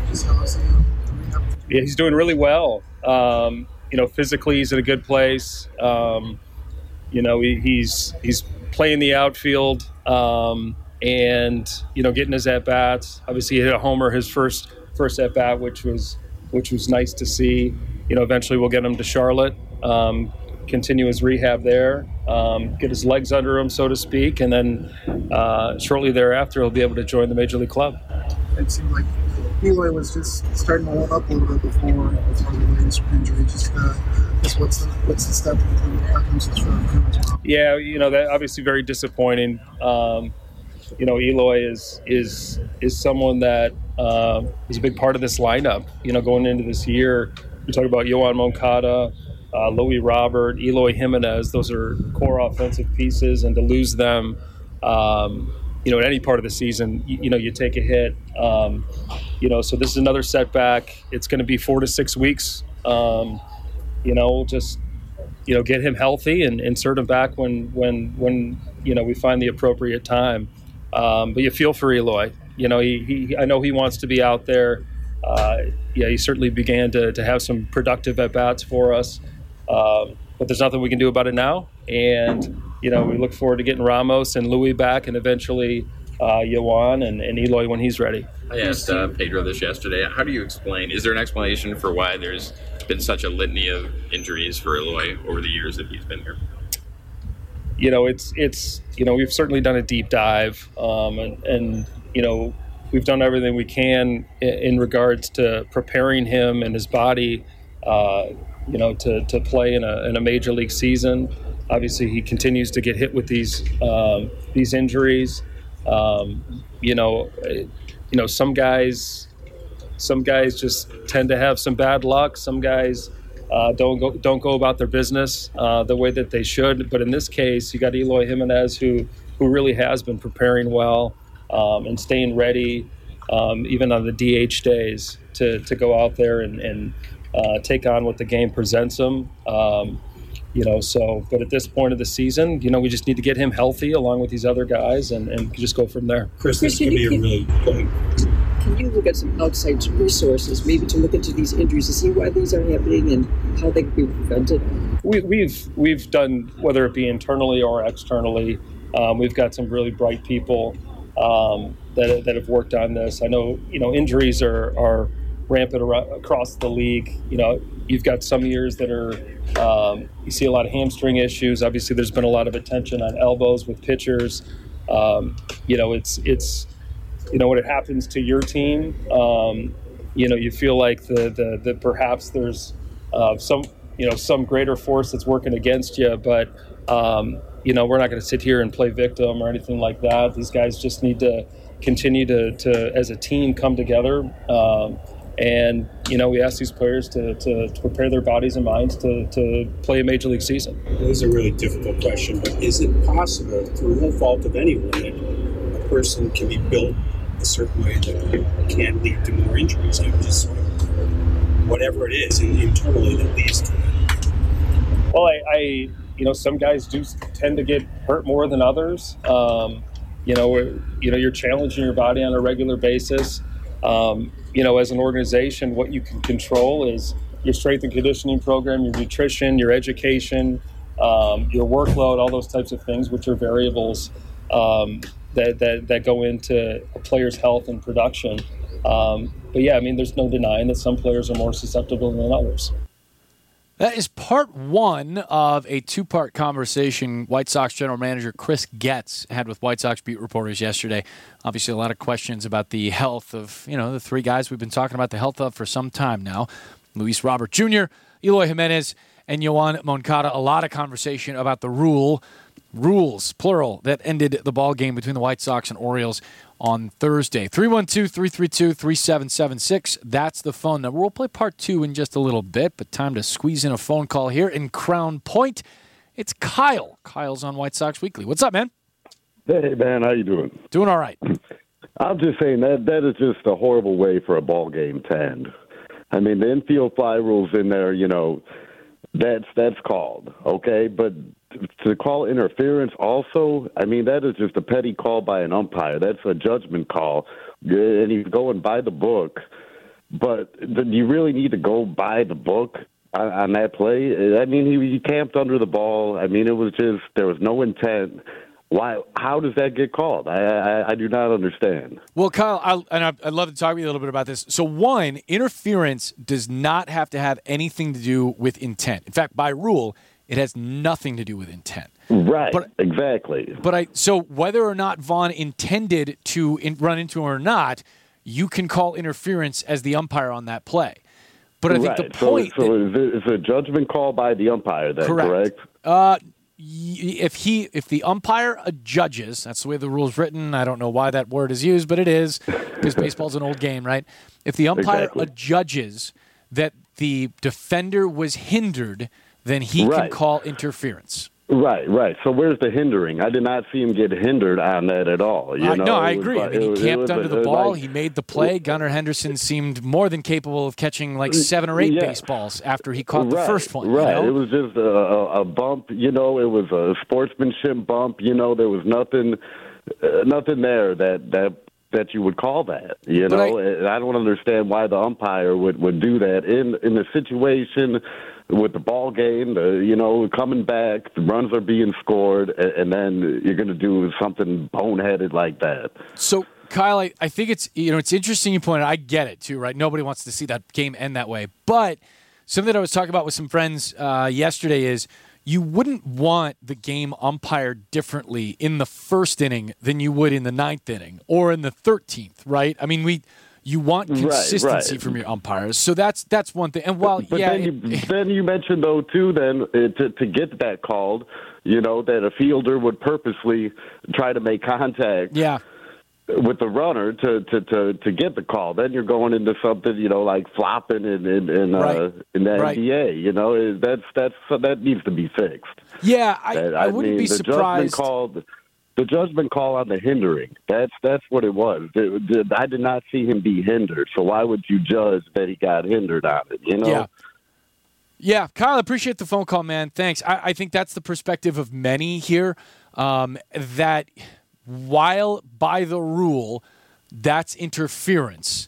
Yeah, he's doing really well. Um, you know, physically he's in a good place. Um, you know, he, he's he's playing the outfield um, and, you know, getting his at-bats. Obviously he hit a homer his first first at-bat, which was which was nice to see. You know, eventually we'll get him to Charlotte. Um, continue his rehab there, um, get his legs under him, so to speak, and then uh, shortly thereafter he'll be able to join the Major League club. It seemed like Eloy was just starting to warm up a little bit before, before the latest injury. Just, uh, just what's the what's the step into the prognosis for him as well? Yeah, you know, that obviously very disappointing. Um, you know, Eloy is is is someone that uh, is a big part of this lineup. You know, going into this year, we talk about Yoan Moncada, Uh, Louis Robert, Eloy Jimenez, those are core offensive pieces, and to lose them, um, you know, at any part of the season, you, you know, you take a hit. Um, you know, so this is another setback. It's going to be four to six weeks. Um, you know, we'll just, you know, get him healthy and insert him back when, when, when you know, we find the appropriate time. Um, but you feel for Eloy. You know, he, he I know he wants to be out there. Uh, yeah, he certainly began to, to have some productive at-bats for us. Um, but there's nothing we can do about it now. And, you know, we look forward to getting Ramos and Louis back, and eventually uh, Yoan and, and Eloy when he's ready. I asked uh, Pedro this yesterday. How do you explain, is there an explanation for why there's been such a litany of injuries for Eloy over the years that he's been here? You know, it's, it's you know, we've certainly done a deep dive, um, and, and, you know, we've done everything we can in, in regards to preparing him and his body uh, you know, to, to play in a in a major league season. Obviously, he continues to get hit with these um, these injuries. Um, you know, you know, some guys, some guys just tend to have some bad luck. Some guys uh, don't go don't go about their business uh, the way that they should. But in this case, you got Eloy Jimenez, who who really has been preparing well um, and staying ready, um, even on the D H days, to to go out there and. and Uh, take on what the game presents him, um, you know. So, but at this point of the season, you know, we just need to get him healthy along with these other guys, and, and just go from there. Chris, this could be a really. Go ahead. Can you look at some outside resources, maybe to look into these injuries to see why these are happening and how they can be prevented? We, we've we've done, whether it be internally or externally, um, we've got some really bright people um, that that have worked on this. I know, you know, injuries are are. rampant across the league. You know, you've got some years that are, um, you see a lot of hamstring issues. Obviously, there's been a lot of attention on elbows with pitchers. um, you know, it's it's you know when it happens to your team, um, you know, you feel like the the, the perhaps there's uh, some you know some greater force that's working against you, but um, you know, we're not going to sit here and play victim or anything like that. These guys just need to continue to, to as a team, come together. Um, and, you know, we ask these players to, to, to prepare their bodies and minds to, to play a major league season. It is a really difficult question, but is it possible, through no fault of anyone, that a person can be built a certain way that can lead to more injuries? I mean, just sort of whatever it is internally that leads to it. Well, I, I you know, some guys do tend to get hurt more than others. Um, you know, you know, you're challenging your body on a regular basis. Um, you know, as an organization, what you can control is your strength and conditioning program, your nutrition, your education, um, your workload, all those types of things, which are variables um, that, that that go into a player's health and production. Um, but yeah, I mean, there's no denying that some players are more susceptible than others. That is part one of a two-part conversation White Sox general manager Chris Getz had with White Sox beat reporters yesterday. Obviously, a lot of questions about the health of, you know, the three guys we've been talking about the health of for some time now. Luis Robert Junior, Eloy Jimenez, and Yoan Moncada. A lot of conversation about the rule, rules, plural, that ended the ball game between the White Sox and Orioles on Thursday. three one two, three three two, three seven seven six. That's the phone number. We'll play part two in just a little bit, but time to squeeze in a phone call here in Crown Point. It's Kyle. Kyle's on White Sox Weekly. What's up, man? Hey, man. How you doing? Doing all right. I'm just saying that that is just a horrible way for a ball game to end. I mean, the infield fly rules in there, you know, that's that's called, okay? But to call interference also, I mean, that is just a petty call by an umpire. That's a judgment call, and he's going by the book. But do you really need to go by the book on, on that play? I mean, he, he camped under the ball. I mean, it was just, there was no intent. Why? How does that get called? I, I, I do not understand. Well, Kyle, I, and I, I'd love to talk with you a little bit about this. So, one, interference does not have to have anything to do with intent. In fact, by rule, it has nothing to do with intent. Right, but, exactly. But I so whether or not Vaughn intended to in, run into him or not, you can call interference as the umpire on that play. But I right. think the point... So, so that, is, it, is it a judgment call by the umpire then, correct? correct? Uh, if he if the umpire adjudges, that's the way the rule's written. I don't know why that word is used, but it is, because baseball's an old game, right? If the umpire exactly. adjudges that the defender was hindered, then he right. can call interference. Right, right. So where's the hindering? I did not see him get hindered on that at all. You uh, know, no, I was, agree. I mean, he was, camped under the ball. Like, he made the play. Gunnar Henderson seemed more than capable of catching like seven or eight yeah. baseballs after he caught right, the first one. Right. You know? It was just a, a, a bump. You know, it was a sportsmanship bump. You know, there was nothing, uh, nothing there that that. that you would call that, you But know, I, and I don't understand why the umpire would, would do that in in the situation with the ball game, the, you know, coming back, the runs are being scored, and, and then you're going to do something boneheaded like that. So, Kyle, I, I think it's, you know, it's interesting you pointed out. I get it, too, right? Nobody wants to see that game end that way. But something that I was talking about with some friends uh, yesterday is you wouldn't want the game umpired differently in the first inning than you would in the ninth inning or in the thirteenth, right? I mean, we you want consistency right, right. from your umpires, so that's that's one thing. And while but yeah, then you, it, then you mentioned though too, then uh, to to get that called, you know, that a fielder would purposely try to make contact. Yeah. With the runner to, to, to, to get the call, then you're going into something, you know, like flopping in in, in, right. uh, in the right. N B A. You know, that's that's that needs to be fixed. Yeah, I, and, I, I wouldn't mean, be the surprised. Judgment call, the judgment call on the hindering. That's that's what it was. It, it, I did not see him be hindered. So why would you judge that he got hindered on it? You know. Yeah. Yeah, Kyle, I appreciate the phone call, man. Thanks. I, I think that's the perspective of many here. Um, that while by the rule, that's interference.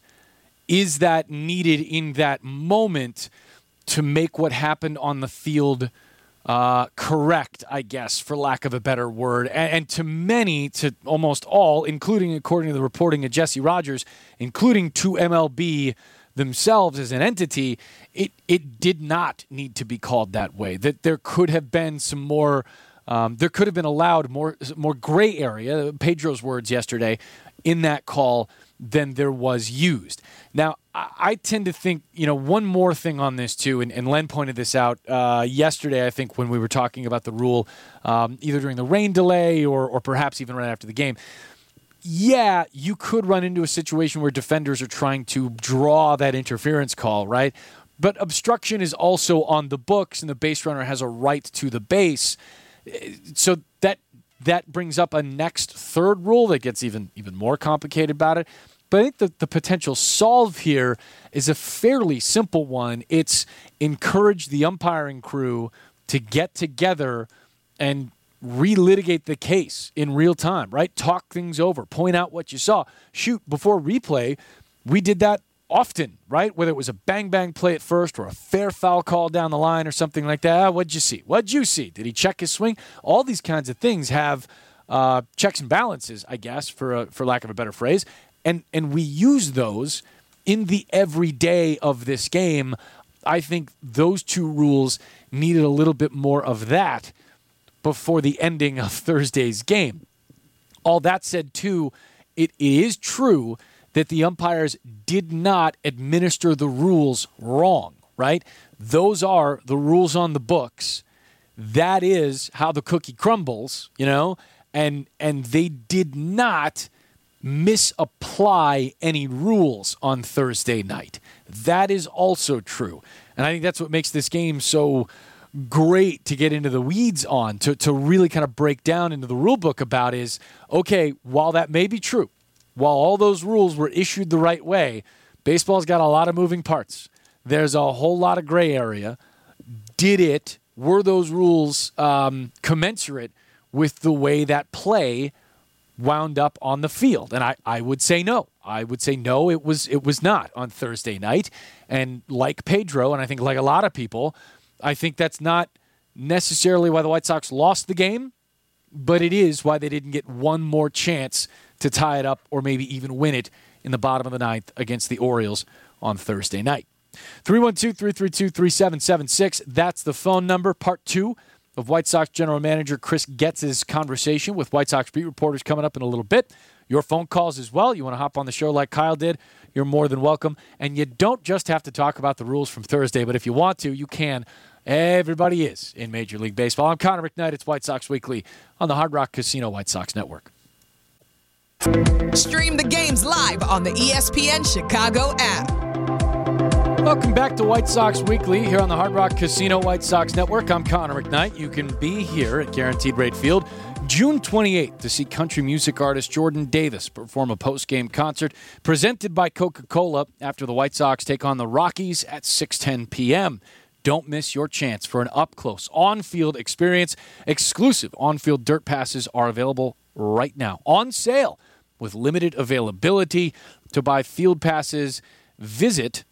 Is that needed in that moment to make what happened on the field uh, correct, I guess, for lack of a better word? And, and to many, to almost all, including, according to the reporting of Jesse Rogers, including to M L B themselves as an entity, it, it did not need to be called that way. That there could have been some more um, there could have been allowed more more gray area, Pedro's words yesterday, in that call than there was used. Now, I, I tend to think, you know, one more thing on this too, and, and Len pointed this out uh, yesterday, I think, when we were talking about the rule, um, either during the rain delay or, or perhaps even right after the game. Yeah, you could run into a situation where defenders are trying to draw that interference call, right? But obstruction is also on the books, and the base runner has a right to the base. So that that brings up a next third rule that gets even, even more complicated about it. But I think the, the potential solve here is a fairly simple one. It's encourage the umpiring crew to get together and relitigate the case in real time, right? Talk things over, point out what you saw. Shoot, before replay, we did that often, right? Whether it was a bang-bang play at first or a fair foul call down the line or something like that. Ah, what'd you see? What'd you see? Did he check his swing? All these kinds of things have uh, checks and balances, I guess, for a, for lack of a better phrase. And and we use those in the everyday of this game. I think those two rules needed a little bit more of that before the ending of Thursday's game. All that said, too, it is true that the umpires did not administer the rules wrong, right? Those are the rules on the books. That is how the cookie crumbles, you know, and and they did not misapply any rules on Thursday night. That is also true. And I think that's what makes this game so great to get into the weeds on, to, to really kind of break down into the rule book about is, okay, while that may be true, while all those rules were issued the right way, baseball's got a lot of moving parts. There's a whole lot of gray area. Did it, were those rules um, commensurate with the way that play wound up on the field? And I, I would say no. I would say no, it was it was not on Thursday night. And like Pedro, and I think like a lot of people, I think that's not necessarily why the White Sox lost the game, but it is why they didn't get one more chance to tie it up or maybe even win it in the bottom of the ninth against the Orioles on Thursday night. three one two, three three two, three seven seven six. That's the phone number. Part two of White Sox general manager Chris Getz's conversation with White Sox beat reporters coming up in a little bit. Your phone calls as well. You want to hop on the show like Kyle did, you're more than welcome. And you don't just have to talk about the rules from Thursday, but if you want to, you can. Everybody is in Major League Baseball. I'm Connor McKnight. It's White Sox Weekly on the Hard Rock Casino White Sox Network. Stream the games live on the E S P N Chicago app. Welcome back to White Sox Weekly here on the Hard Rock Casino White Sox Network. I'm Connor McKnight. You can be here at Guaranteed Rate Field June twenty-eighth to see country music artist Jordan Davis perform a post-game concert presented by Coca-Cola after the White Sox take on the Rockies at six ten p.m. Don't miss your chance for an up-close, on-field experience. Exclusive on-field dirt passes are available right now, on sale with limited availability. To buy field passes, visit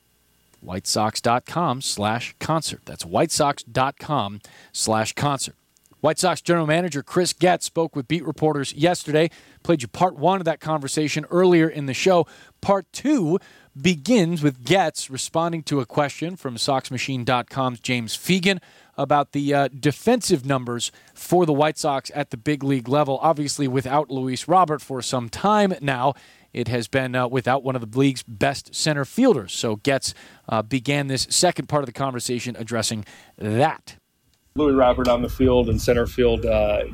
whitesox.com slash concert. That's whitesox.com slash concert. White Sox general manager Chris Getz spoke with beat reporters yesterday. Played you part one of that conversation earlier in the show. Part two begins with Getz responding to a question from Sox Machine dot com's James Fegan about the uh, defensive numbers for the White Sox at the big league level. Obviously, without Luis Robert for some time now, it has been uh, without one of the league's best center fielders. So Getz uh, began this second part of the conversation addressing that. Luis Robert on the field and center field uh,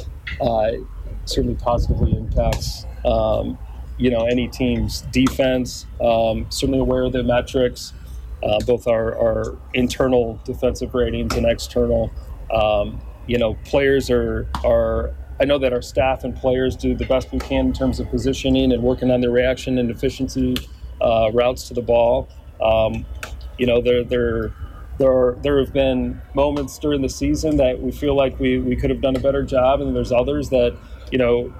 uh, certainly positively impacts um, you know, any team's defense. Um, certainly aware of the metrics, uh, both our, our internal defensive ratings and external. Um, you know, players are are. I know that our staff and players do the best we can in terms of positioning and working on their reaction and efficiency uh, routes to the ball. Um, you know, there there there are, there have been moments during the season that we feel like we, we could have done a better job, and there's others that you know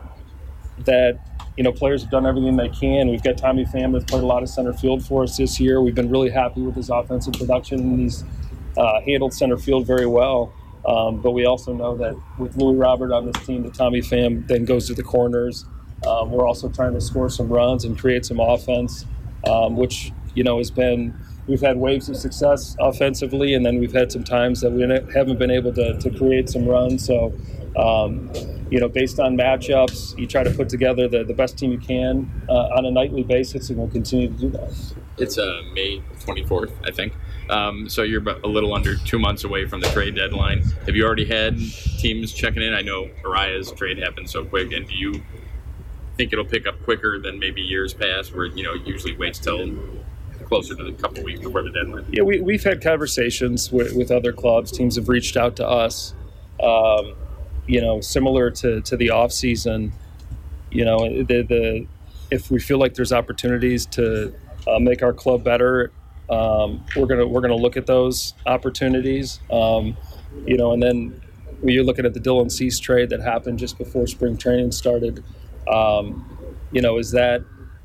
that you know players have done everything they can. We've got Tommy Pham that's played a lot of center field for us this year. We've been really happy with his offensive production, and he's uh, handled center field very well. Um, but we also know that with Luis Robert on this team, that Tommy Pham then goes to the corners. Um, we're also trying to score some runs and create some offense, um, which you know has been we've had waves of success offensively, and then we've had some times that we haven't been able to, to create some runs. So, um, you know, based on matchups, you try to put together the, the best team you can uh, on a nightly basis, and we'll continue to do that. It's uh, May twenty-fourth, I think. Um, so you're about a little under two months away from the trade deadline. Have you already had teams checking in? I know Araya's trade happened so quick, and do you think it'll pick up quicker than maybe years past, where you know it usually waits till closer to the couple weeks before the deadline? Yeah, we, we've had conversations with, with other clubs. Teams have reached out to us, um, you know, similar to, to the off season. You know, the, the if we feel like there's opportunities to uh, make our club better, um, we're gonna we're gonna look at those opportunities. Um, you know, and then when you're looking at the Dylan Cease trade that happened just before spring training started, um, you know, is that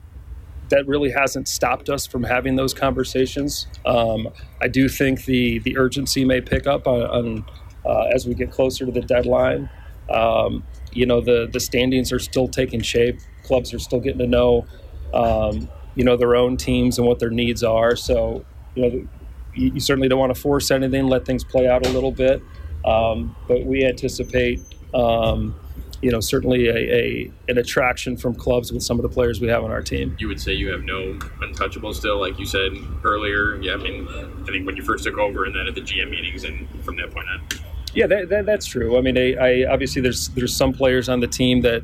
that really hasn't stopped us from having those conversations. Um, I do think the the urgency may pick up on, on uh, as we get closer to the deadline. Um, you know, the the standings are still taking shape. Clubs are still getting to know, um, you know, their own teams and what their needs are. So, you know, you, you certainly don't want to force anything. Let things play out a little bit. Um, but we anticipate, um, you know, certainly a, a an attraction from clubs with some of the players we have on our team. You would say you have no untouchables still, like you said earlier. Yeah, I mean, I think when you first took over, and then at the G M meetings, and from that point on. Yeah, that, that, that's true. I mean, I, I obviously there's there's some players on the team that,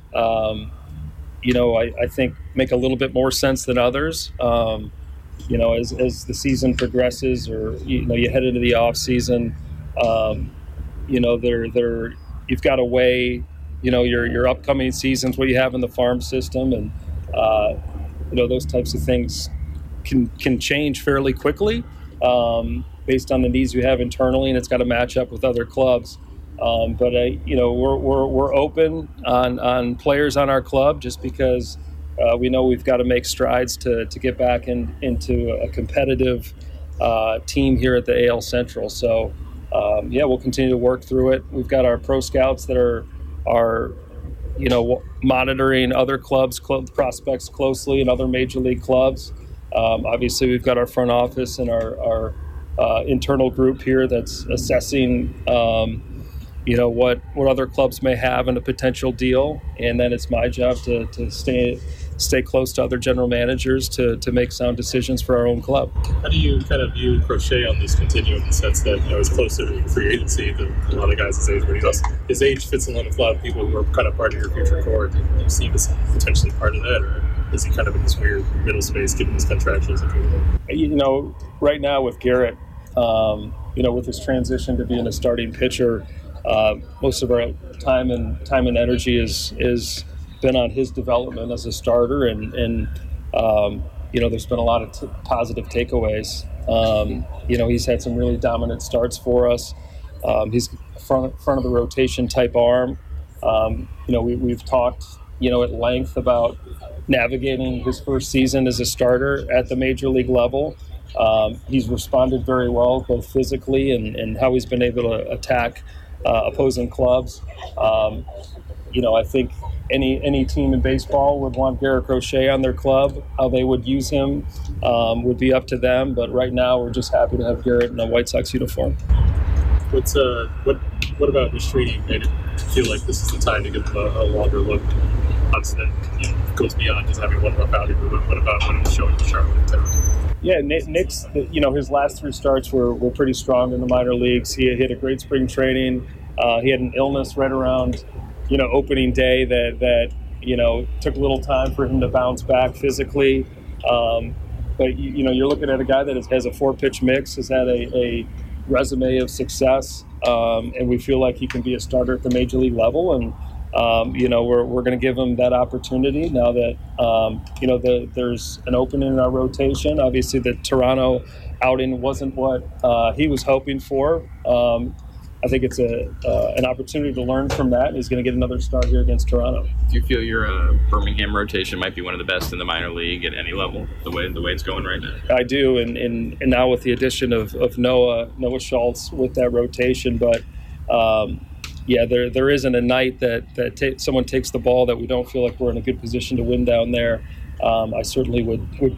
um, you know, I, I think make a little bit more sense than others. Um, you know, as as the season progresses, or you know, you head into the off season, um, you know, they're they're you've got to weigh, you know, your your upcoming seasons, what you have in the farm system, and uh, you know, those types of things can can change fairly quickly. Um, based on the needs we have internally, and it's got to match up with other clubs. Um, but, uh, you know, we're, we're, we're open on, on players on our club just because uh, we know we've got to make strides to, to get back in, into a competitive uh, team here at the A L Central. So, um, yeah, we'll continue to work through it. We've got our pro scouts that are, are you know, monitoring other clubs, club prospects closely, and other major league clubs. Um, obviously, we've got our front office and our, our Uh, internal group here that's assessing, um, you know, what, what other clubs may have in a potential deal, and then it's my job to, to stay stay close to other general managers to, to make sound decisions for our own club. How do you kind of view Crochet on this continuum in the sense that, you know, he's closer to free agency than a lot of guys his age, but he's also, his age fits in with a lot of people who are kind of part of your future core. Do you see him as potentially part of that, or is he kind of in this weird middle space given his contractual situation? You know, right now with Garrett, um, you know, with his transition to being a starting pitcher, uh, most of our time and time and energy is is been on his development as a starter, and and um, you know, there's been a lot of t- positive takeaways. Um, you know, he's had some really dominant starts for us. Um, he's front front of the rotation type arm. Um, you know, we, we've talked, you know, at length about navigating his first season as a starter at the major league level. Um, he's responded very well, both physically and, and how he's been able to attack uh, opposing clubs. Um, you know, I think any any team in baseball would want Garrett Crochet on their club. How they would use him um, would be up to them. But right now, we're just happy to have Garrett in a White Sox uniform. What's uh what what about this treaty made it feel like this is the time to give him a, a longer look? Obviously, that, you know, goes beyond just having one rough outing. But what about when he was showing for Charlotte and Tennessee? Yeah, Nick's, you know, his last three starts were, were pretty strong in the minor leagues. He had a great spring training. Uh, he had an illness right around, you know, opening day that, that, you know, took a little time for him to bounce back physically. Um, but, you, you know, you're looking at a guy that has, has a four-pitch mix, has had a, a resume of success, um, and we feel like he can be a starter at the major league level. And, Um, you know, we're we're going to give him that opportunity now that, um, you know, the, there's an opening in our rotation. Obviously, the Toronto outing wasn't what uh, he was hoping for. Um, I think it's a uh, an opportunity to learn from that, and he's going to get another start here against Toronto. Do you feel your uh, Birmingham rotation might be one of the best in the minor league at any level, the way the way it's going right now? I do, and and, and now with the addition of, of Noah Noah Schultz with that rotation, but. Um, Yeah, there there isn't a night that that ta- someone takes the ball that we don't feel like we're in a good position to win down there. Um, I certainly would would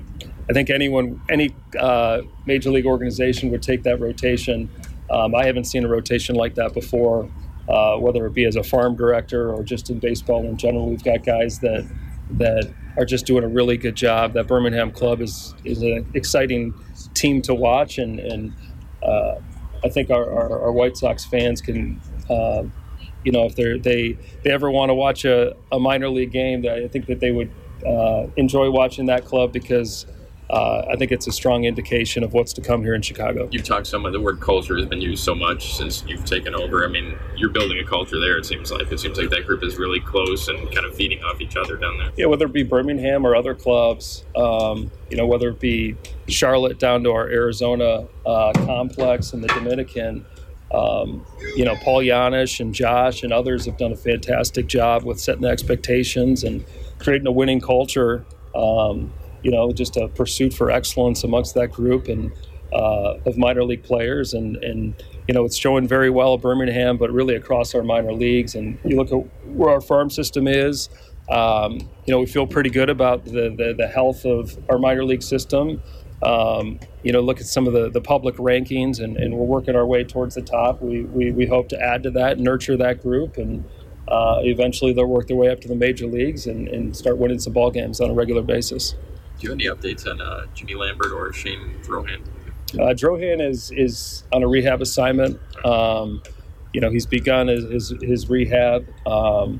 I think anyone, any uh, major league organization would take that rotation. Um, I haven't seen a rotation like that before, uh, whether it be as a farm director or just in baseball in general. We've got guys that that are just doing a really good job. That Birmingham club is is an exciting team to watch, and and uh, I think our, our, our White Sox fans can, uh, you know, if they they they ever want to watch a, a minor league game, I think that they would uh, enjoy watching that club, because uh, I think it's a strong indication of what's to come here in Chicago. You've talked some of the word culture has been used so much since you've taken over. I mean, you're building a culture there, it seems like. It seems like that group is really close and kind of feeding off each other down there. Yeah, whether it be Birmingham or other clubs, um, you know, whether it be Charlotte down to our Arizona uh, complex and the Dominican, um, you know, Paul Yanish and Josh and others have done a fantastic job with setting the expectations and creating a winning culture. Um, you know, just a pursuit for excellence amongst that group and uh, of minor league players. And, and, you know, it's showing very well at Birmingham, but really across our minor leagues. And you look at where our farm system is, um, you know, we feel pretty good about the, the, the health of our minor league system. Um, you know, look at some of the, the public rankings, and, and we're working our way towards the top. We, we, we hope to add to that, nurture that group, and uh, eventually they'll work their way up to the major leagues and, and start winning some ball games on a regular basis. Do you have any updates on uh, Jimmy Lambert or Shane Drohan? Uh, Drohan is is on a rehab assignment. Um, you know, he's begun his his, his rehab, um,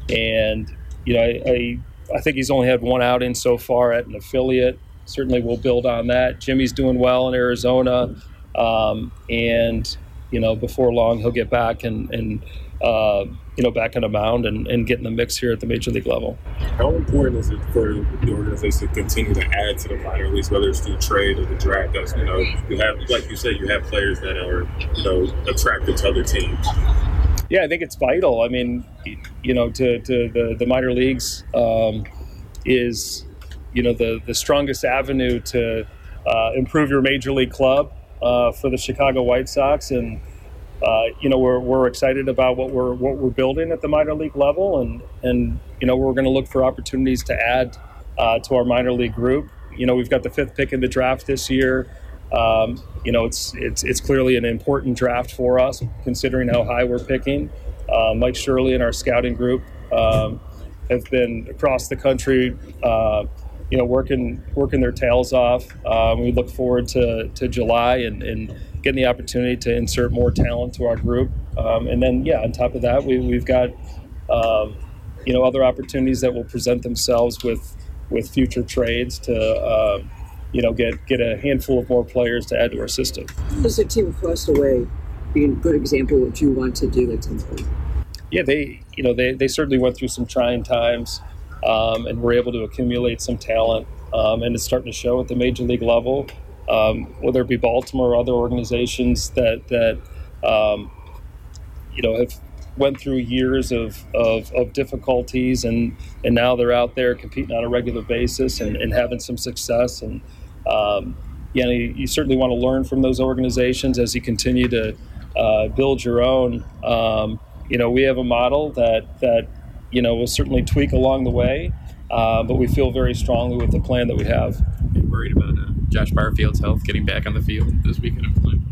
and you know, I, I I think he's only had one outing so far at an affiliate. Certainly, we'll build on that. Jimmy's doing well in Arizona, um, and you know, before long he'll get back and and uh, you know, back on the mound and, and get in the mix here at the major league level. How important is it for the organization to continue to add to the minor leagues, whether it's through trade or the draft? As you know, you have, like you said, you have players that are, you know, attracted to other teams. Yeah, I think it's vital. I mean, you know, to, to the, the minor leagues um, is, you know, the, the strongest avenue to uh, improve your major league club uh, for the Chicago White Sox. And Uh, you know, we're we're excited about what we're what we're building at the minor league level, and and you know, we're going to look for opportunities to add uh, to our minor league group. You know, we've got the fifth pick in the draft this year. Um, you know, it's it's it's clearly an important draft for us, considering how high we're picking. Uh, Mike Shirley and our scouting group um, have been across the country, uh, you know, working working their tails off. Um, we look forward to to July and and. getting the opportunity to insert more talent to our group. Um, and then, yeah, on top of that, we, we've got, um, you know, other opportunities that will present themselves with with future trades to, uh, you know, get, get a handful of more players to add to our system. Does the team across the way be a good example of what you want to do at some point? Yeah, they, you know, they, they certainly went through some trying times um, and were able to accumulate some talent. Um, and it's starting to show at the major league level. Um, whether it be Baltimore or other organizations that that um, you know have went through years of, of, of difficulties, and, and now they're out there competing on a regular basis and, and having some success. And um, you know, you, you certainly want to learn from those organizations as you continue to uh, build your own. Um, you know, we have a model that that you know will certainly tweak along the way, uh, but we feel very strongly with the plan that we have. Are you worried about uh, Josh Barfield's health getting back on the field this weekend of play?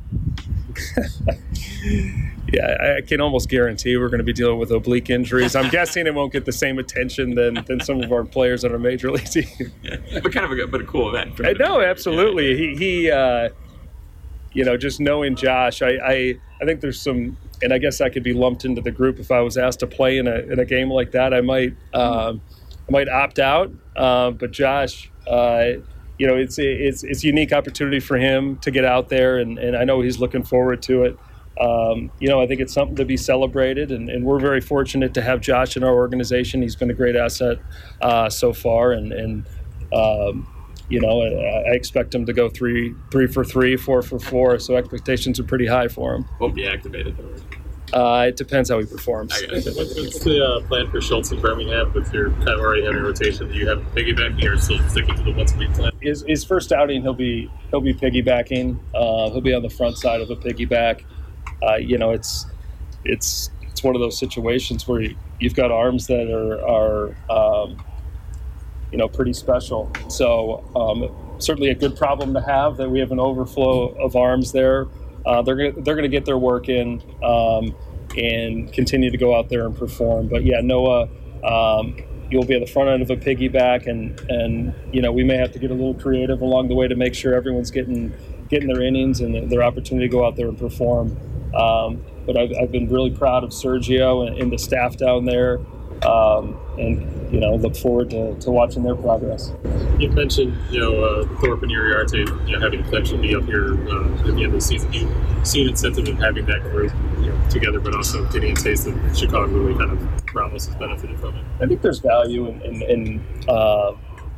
Yeah, I can almost guarantee we're going to be dealing with oblique injuries. I'm guessing it won't get the same attention than, than some of our players on our major league team. Yeah, but kind of a but a cool event. I know, absolutely. He, he uh, you know, just knowing Josh, I, I, I think there's some, and I guess I could be lumped into the group if I was asked to play in a in a game like that. I might, um, I might opt out. Uh, but Josh, uh, you know, it's it's it's a unique opportunity for him to get out there, and, and I know he's looking forward to it. Um, you know, I think it's something to be celebrated, and, and we're very fortunate to have Josh in our organization. He's been a great asset uh, so far, and, and um, you know, I, I expect him to go three three for three, four for four, so expectations are pretty high for him. Won't be activated, though. Uh, it depends how he performs. What's the uh, plan for Schultz in Birmingham with your kind of already having a rotation? Do you have piggybacking or still sticking to the once a week plan? His, his first outing, he'll be he'll be piggybacking. Uh, he'll be on the front side of a piggyback. Uh, you know, it's it's it's one of those situations where you, you've got arms that are are um, you know pretty special. So um, certainly a good problem to have that we have an overflow of arms there. Uh, they're gonna, they're going to get their work in um, and continue to go out there and perform. But yeah, Noah, um, you'll be at the front end of a piggyback, and and you know we may have to get a little creative along the way to make sure everyone's getting getting their innings and their opportunity to go out there and perform. Um, but I've, I've been really proud of Sergio and, and the staff down there, um, and you know look forward to, to watching their progress. You mentioned you know uh, Thorpe and Uriarte, you know, having potential to be up here uh, at the end of the season. You see an incentive in having that group you know, together, but also getting a taste of Chicago really kind of Ramos has benefited from it. I think there's value in, in, in uh,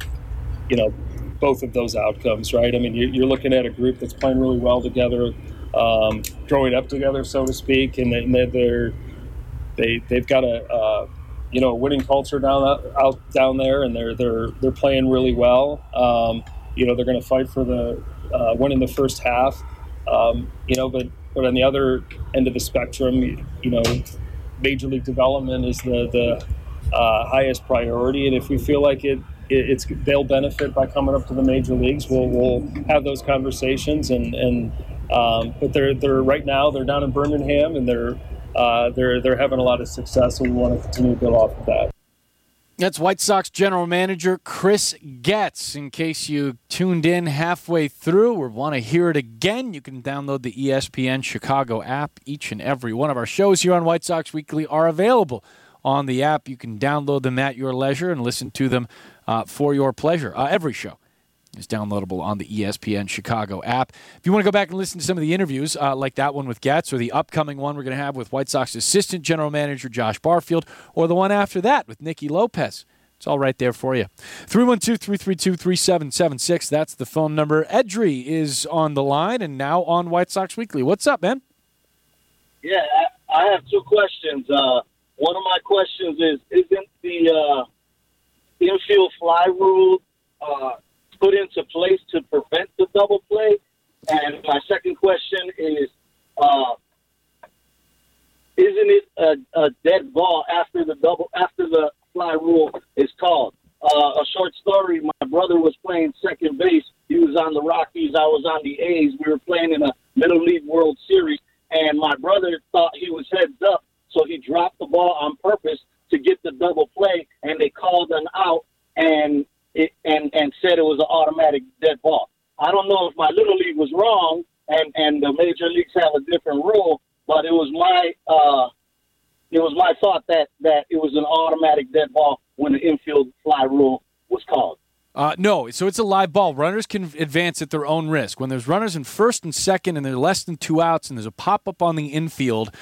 you know, both of those outcomes, right? I mean, you're looking at a group that's playing really well together, um, growing up together, so to speak, and they're, they're they they've got a uh, you know a winning culture down out down there, and they're they're they're playing really well. Um, you know, they're going to fight for the uh, win in the first half. Um, you know, but but on the other end of the spectrum, you, you know. Major League development is the the uh, highest priority, and if we feel like it, it it's they'll benefit by coming up to the major leagues, we'll we'll have those conversations. And and um, but they're they're right now they're down in Birmingham, and they're uh, they're they're having a lot of success, and we want to continue to build off of that. That's White Sox general manager Chris Getz. In case you tuned in halfway through or want to hear it again, you can download the E S P N Chicago app. Each and every one of our shows here on White Sox Weekly are available on the app. You can download them at your leisure and listen to them uh, for your pleasure. Uh, every show is downloadable on the E S P N Chicago app. If you want to go back and listen to some of the interviews, uh, like that one with Getz, or the upcoming one we're going to have with White Sox assistant general manager Josh Barfield, or the one after that with Nicky Lopez, it's all right there for you. three one two, three three two, three seven seven six. That's the phone number. Edry is on the line and now on White Sox Weekly. What's up, man? Yeah, I, I have two questions. Uh, one of my questions is, isn't the uh, infield fly rule uh, put into place to prevent the double play? And my second question is, uh, isn't it a, a dead ball after the double after the fly rule is called? Uh, a short story: my brother was playing second base. He was on the Rockies. I was on the A's. We were playing in a Middle League World Series, and my brother thought he was heads up, so he dropped the ball on purpose to get the double play, and they called an out and it, and and said it was an automatic dead ball. I don't know if my Little League was wrong, and, and the major leagues have a different rule, but it was my uh, it was my thought that, that it was an automatic dead ball when the infield fly rule was called. Uh, no, so it's a live ball. Runners can advance at their own risk. When there's runners in first and second and there are less than two outs and there's a pop-up on the infield,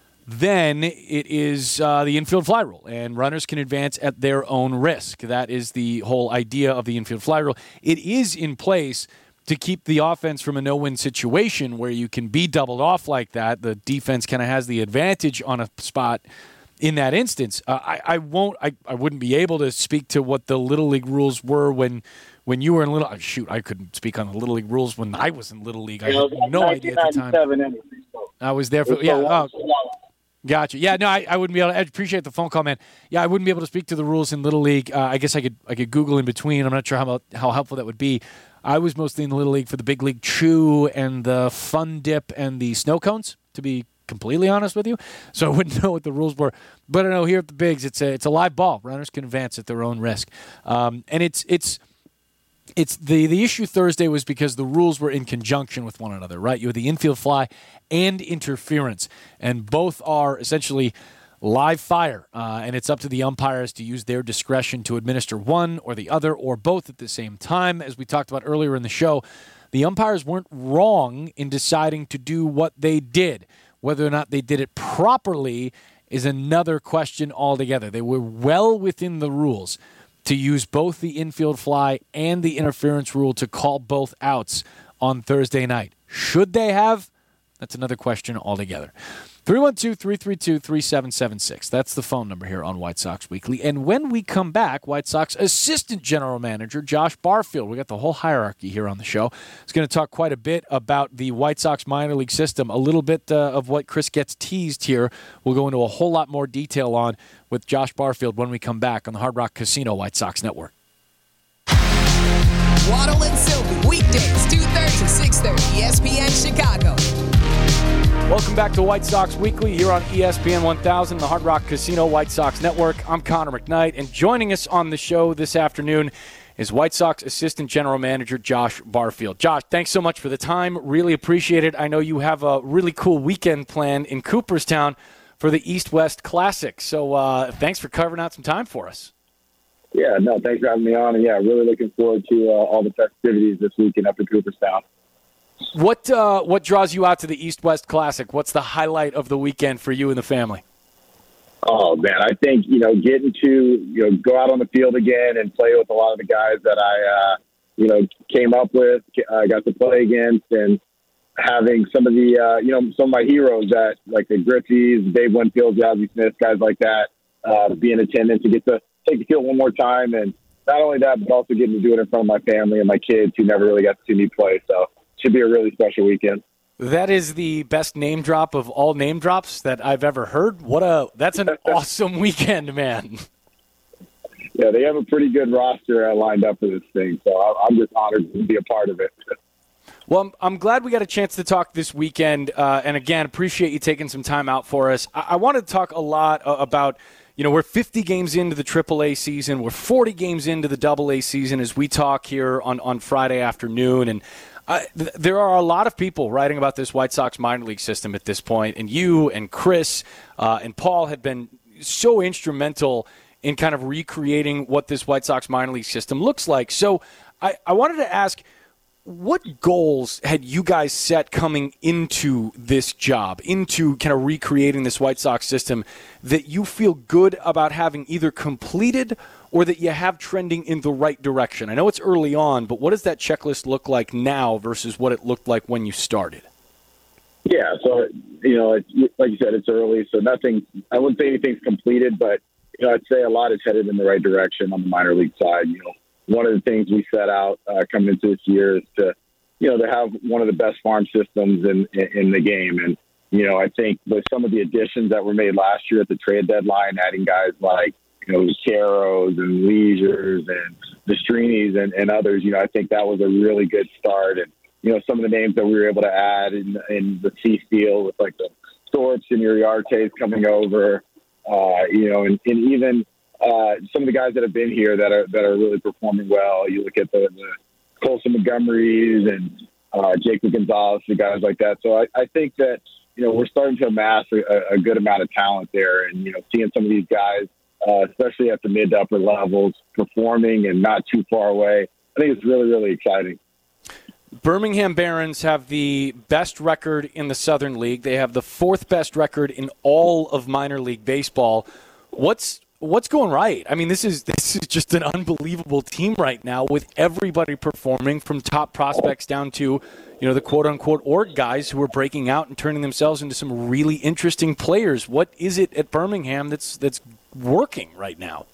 then it is uh, the infield fly rule, and runners can advance at their own risk. That is the whole idea of the infield fly rule. It is in place to keep the offense from a no-win situation where you can be doubled off like that. The defense kind of has the advantage on a spot in that instance. Uh, I, I won't. I, I wouldn't be able to speak to what the Little League rules were when when you were in Little. Shoot, I couldn't speak on the Little League rules when I was in Little League. I had no idea at the time. Anyway, so. I was there for yeah. Oh, gotcha. Yeah, no, I, I wouldn't be able to. I appreciate the phone call, man. Yeah, I wouldn't be able to speak to the rules in Little League. Uh, I guess I could I could Google in between. I'm not sure how about, how helpful that would be. I was mostly in the Little League for the Big League Chew and the Fun Dip and the snow cones, to be completely honest with you. So I wouldn't know what the rules were. But I know here at the Bigs, it's a it's a live ball. Runners can advance at their own risk. Um, and it's it's it's the, the issue Thursday was because the rules were in conjunction with one another, right? You had the infield fly and interference, and both are essentially live fire, uh, and it's up to the umpires to use their discretion to administer one or the other or both at the same time. As we talked about earlier in the show, the umpires weren't wrong in deciding to do what they did. Whether or not they did it properly is another question altogether. They were well within the rules to use both the infield fly and the interference rule to call both outs on Thursday night. Should they have? That's another question altogether. three one two, three three two, three seven seven six. That's the phone number here on White Sox Weekly. And when we come back, White Sox Assistant General Manager Josh Barfield, we got the whole hierarchy here on the show, is going to talk quite a bit about the White Sox minor league system, a little bit uh, of what Chris gets teased here. We'll go into a whole lot more detail on with Josh Barfield when we come back on the Hard Rock Casino White Sox Network. Waddle and Sylvie, weekdays, two thirty to six thirty, E S P N Chicago. Welcome back to White Sox Weekly here on E S P N one thousand, the Hard Rock Casino White Sox Network. I'm Connor McKnight, and joining us on the show this afternoon is White Sox Assistant General Manager Josh Barfield. Josh, thanks so much for the time. Really appreciate it. I know you have a really cool weekend planned in Cooperstown for the East-West Classic, so uh, thanks for carving out some time for us. Yeah, no, thanks for having me on, and yeah, really looking forward to uh, all the festivities this weekend up in Cooperstown. What uh, what draws you out to the East-West Classic? What's the highlight of the weekend for you and the family? Oh, man, I think, you know, getting to, you know, go out on the field again and play with a lot of the guys that I, uh, you know, came up with, I uh, got to play against, and having some of the, uh, you know, some of my heroes that, like the Griffeys, Dave Winfield, Ozzie Smith, guys like that, uh, be in attendance to get to take the field one more time. And not only that, but also getting to do it in front of my family and my kids who never really got to see me play. So should be a really special weekend. That is the best name drop of all name drops that I've ever heard. What a that's an awesome weekend, man. Yeah, they have a pretty good roster uh, lined up for this thing, so I'm just honored to be a part of it. Well, I'm, I'm glad we got a chance to talk this weekend, uh, and again, appreciate you taking some time out for us. I, I want to talk a lot uh, about, you know, we're fifty games into the triple A season. We're forty games into the double A season as we talk here on, on Friday afternoon, and Uh, th- there are a lot of people writing about this White Sox minor league system at this point, and you and Chris uh, and Paul have been so instrumental in kind of recreating what this White Sox minor league system looks like. So I, I wanted to ask, what goals had you guys set coming into this job, into kind of recreating this White Sox system that you feel good about having either completed or that you have trending in the right direction? I know it's early on, but what does that checklist look like now versus what it looked like when you started? Yeah, so, you know, it, like you said, it's early, so nothing, I wouldn't say anything's completed, but, you know, I'd say a lot is headed in the right direction on the minor league side. You know, one of the things we set out uh, coming into this year is to, you know, to have one of the best farm systems in, in, in the game. And, you know, I think with some of the additions that were made last year at the trade deadline, adding guys like, you know, Caros and Leisures and Destrinis and, and others, you know, I think that was a really good start. And, you know, some of the names that we were able to add in, in the Cease deal with like the Thorpes and Uriartes coming over, uh, you know, and, and even uh, some of the guys that have been here that are that are really performing well. You look at the, the Colson Montgomerys and uh, Jacob Gonzalez, the guys like that. So I, I think that, you know, we're starting to amass a, a good amount of talent there. And, you know, seeing some of these guys, Uh, especially at the mid to upper levels, performing and not too far away. I think it's really, really exciting. Birmingham Barons have the best record in the Southern League. They have the fourth best record in all of minor league baseball. What's what's going right? I mean, this is this is just an unbelievable team right now with everybody performing from top prospects down to, you know, the quote-unquote org guys who are breaking out and turning themselves into some really interesting players. What is it at Birmingham that's that's working right now?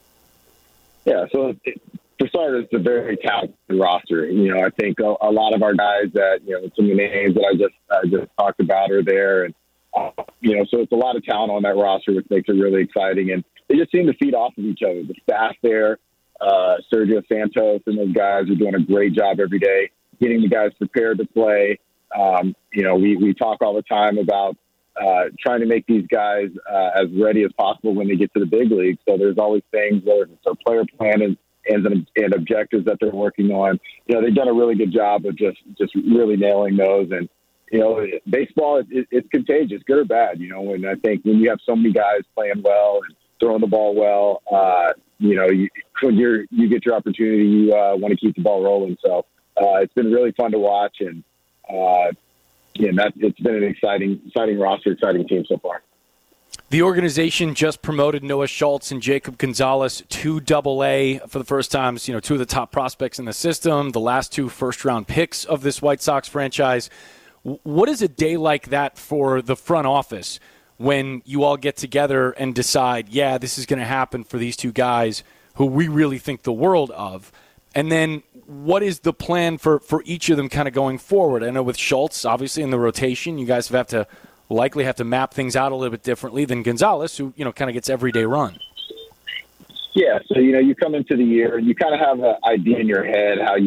Yeah, so it, for starters, it's a very talented roster. You know, I think a, a lot of our guys that, you know, some of the names that I just I just talked about are there, and uh, you know, so it's a lot of talent on that roster, which makes it really exciting. And they just seem to feed off of each other. The staff there, uh, Sergio Santos and those guys are doing a great job every day, getting the guys prepared to play. Um, you know, we we talk all the time about Uh, trying to make these guys uh, as ready as possible when they get to the big leagues. So there's always things, whether it's their player plan and, and, and objectives that they're working on. You know, they've done a really good job of just, just really nailing those. And, you know, baseball, it, it's contagious, good or bad, you know, and I think when you have so many guys playing well and throwing the ball well, uh, you know, you, when you're, you get your opportunity, you uh, want to keep the ball rolling. So uh, it's been really fun to watch, and, uh, Yeah, that, it's been an exciting, exciting roster, exciting team so far. The organization just promoted Noah Schultz and Jacob Gonzalez to Double A for the first time. You know, two of the top prospects in the system, the last two first-round picks of this White Sox franchise. What is a day like that for the front office when you all get together and decide, yeah, this is going to happen for these two guys who we really think the world of? And then what is the plan for, for each of them kind of going forward? I know with Schultz, obviously in the rotation, you guys have to likely have to map things out a little bit differently than Gonzalez, who, you know, kind of gets everyday run. Yeah, so, you know, you come into the year and you kind of have an idea in your head how you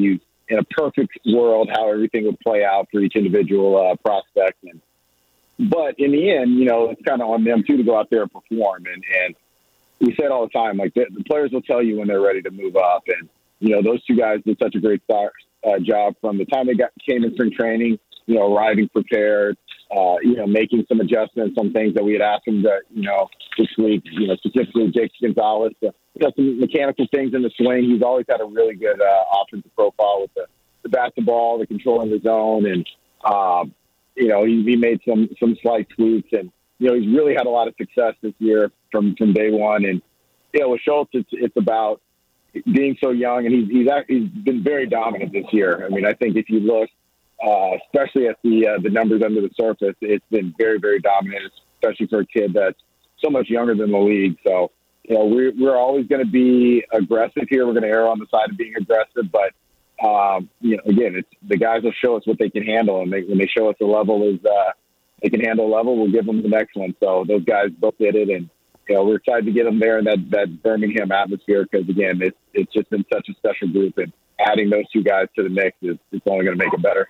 in a perfect world how everything would play out for each individual uh, prospect. And but in the end, you know, it's kind of on them too to go out there and perform. And and we say it all the time, like the, the players will tell you when they're ready to move up. And you know, those two guys did such a great start, uh, job from the time they got came in spring training. You know, arriving prepared. Uh, you know, making some adjustments on things that we had asked him to, you know, this week, you know, specifically Jake Gonzalez, uh, you know, some mechanical things in the swing. He's always had a really good uh, offensive profile with the, the basketball, the controlling the zone. And, um, you know, he, he made some, some slight tweaks. And, you know, he's really had a lot of success this year from, from day one. And, you know, with Schultz, it's, it's about being so young. And he's, he's, he's been very dominant this year. I mean, I think if you look, Uh, especially at the uh, the numbers under the surface, it's been very, very dominant, especially for a kid that's so much younger than the league. So, you know, we're, we're always going to be aggressive here. We're going to err on the side of being aggressive. But, um, you know, again, it's, the guys will show us what they can handle. And they, when they show us a level is uh, they can handle a level, we'll give them the next one. So those guys both did it. And, you know, we're excited to get them there in that, that Birmingham atmosphere because, again, it's, it's just been such a special group. And adding those two guys to the mix is it's only going to make it better.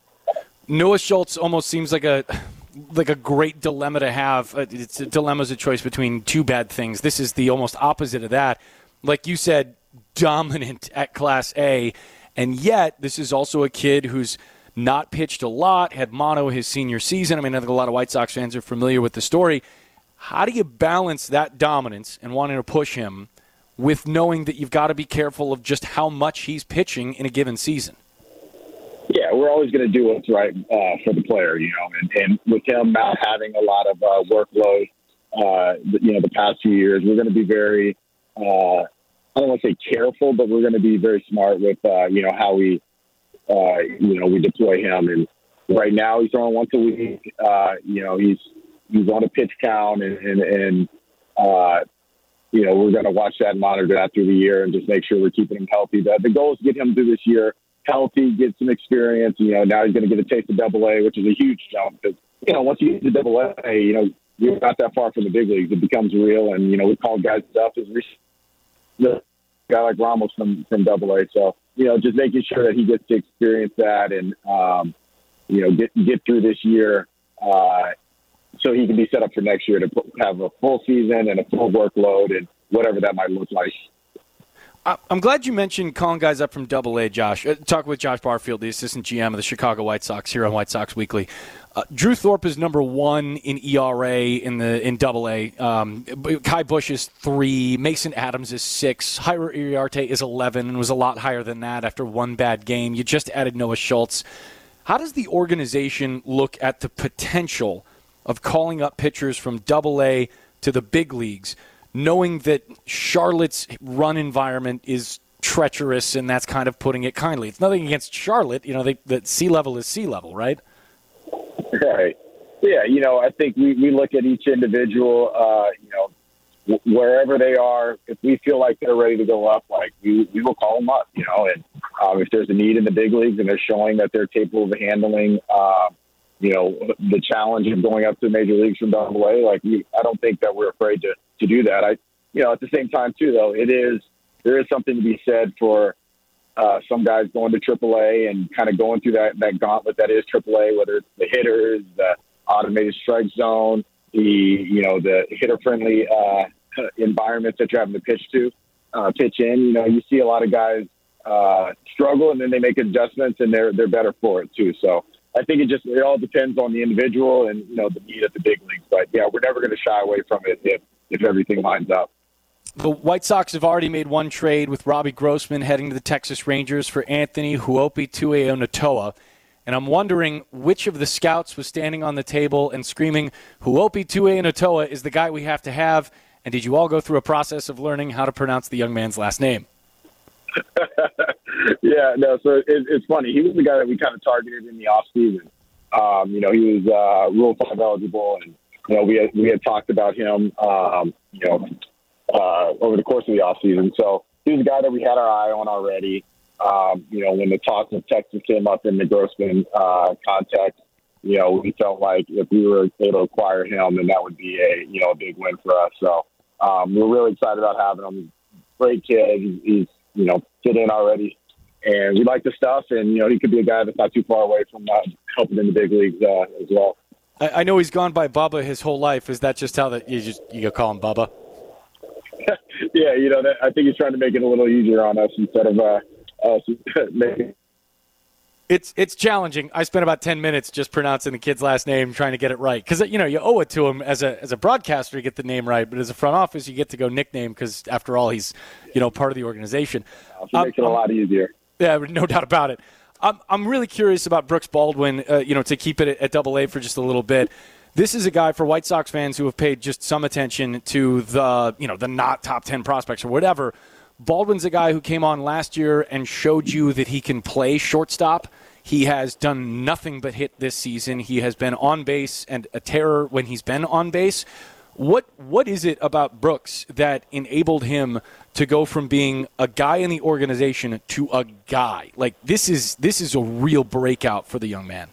Noah Schultz almost seems like a like a great dilemma to have. It's a dilemma is a choice between two bad things. This is the almost opposite of that. Like you said, dominant at Class A, and yet this is also a kid who's not pitched a lot, had mono his senior season. I mean, I think a lot of White Sox fans are familiar with the story. How do you balance that dominance and wanting to push him with knowing that you've got to be careful of just how much he's pitching in a given season? Yeah, we're always going to do what's right uh, for the player, you know, and, and with him not having a lot of uh, workload, uh, you know, the past few years, we're going to be very, uh, I don't want to say careful, but we're going to be very smart with, uh, you know, how we, uh, you know, we deploy him. And right now he's throwing once a week. Uh, you know, he's he's on a pitch count, and, and, and uh, you know, we're going to watch that and monitor that through the year and just make sure we're keeping him healthy. The, the goal is to get him through this year healthy, get some experience. You know, now he's going to get a taste of Double A, which is a huge jump because, you know, once you get to Double A, you know, you're not that far from the big leagues. It becomes real, and, you know, we call guys stuff as a guy like Ramos from, from Double A. So, you know, just making sure that he gets to experience that and, um, you know, get get through this year uh, so he can be set up for next year to have a full season and a full workload and whatever that might look like. I'm glad you mentioned calling guys up from Double A, Josh. Uh, talk with Josh Barfield, the assistant G M of the Chicago White Sox here on White Sox Weekly. Uh, Drew Thorpe is number one in E R A in the in Double A. Um, Kai Busch is three. Mason Adams is six. Jairo Iriarte is eleven and was a lot higher than that after one bad game. You just added Noah Schultz. How does the organization look at the potential of calling up pitchers from Double A to the big leagues, knowing that Charlotte's run environment is treacherous, and that's kind of putting it kindly? It's nothing against Charlotte. You know, they, that sea level is sea level, right? Right. Yeah, you know, I think we, we look at each individual, uh, you know, w- wherever they are. If we feel like they're ready to go up, like, we, we will call them up, you know. And um, if there's a need in the big leagues and they're showing that they're capable of handling, uh, you know, the challenge of going up to the major leagues from Double A, like, we, I don't think that we're afraid to to do that. I, you know, at the same time too, though, it is, there is something to be said for uh, some guys going to Triple A and kind of going through that, that gauntlet that is Triple A, whether it's the hitters, the automated strike zone, the, you know, the hitter friendly uh, environment that you're having to pitch to, uh, pitch in. You know, you see a lot of guys uh, struggle and then they make adjustments and they're, they're better for it too. So I think it just, it all depends on the individual and, you know, the need at the big leagues. But yeah, we're never going to shy away from it if, if everything lines up. The White Sox have already made one trade with Robbie Grossman heading to the Texas Rangers for Anthony Huopi Tuiaonotoa. And I'm wondering which of the scouts was standing on the table and screaming, Huopi Tuiaonotoa is the guy we have to have. And did you all go through a process of learning how to pronounce the young man's last name? Yeah, no, so it, it's funny. He was the guy that we kind of targeted in the offseason. Um, you know, he was uh, Rule five eligible, and, you know, we had, we had talked about him, um, you know, uh, over the course of the offseason. So he was a guy that we had our eye on already. Um, you know, when the talk of Texas came up in the Grossman uh, context, you know, we felt like if we were able to acquire him, then that would be a, you know, a big win for us. So um, we're really excited about having him. Great kid. He's, he's you know, fit in already and we like the stuff. And you know, he could be a guy that's not too far away from uh, helping in the big leagues uh, as well. I, I know he's gone by Bubba his whole life. Is that just how that you just you call him Bubba? Yeah, you know, that, I think he's trying to make it a little easier on us instead of uh, us making. It's it's challenging. I spent about ten minutes just pronouncing the kid's last name, trying to get it right. Because, you know, you owe it to him as a as a broadcaster to get the name right. But as a front office, you get to go nickname because, after all, he's, you know, part of the organization. It makes um, it a lot easier. Yeah, no doubt about it. I'm, I'm really curious about Brooks Baldwin, uh, you know, to keep it at double A for just a little bit. This is a guy for White Sox fans who have paid just some attention to the, you know, the not top ten prospects or whatever. Baldwin's a guy who came on last year and showed you that he can play shortstop. He has done nothing but hit this season. He has been on base and a terror when he's been on base. What what is it about Brooks that enabled him to go from being a guy in the organization to a guy? Like, this is this is a real breakout for the young man.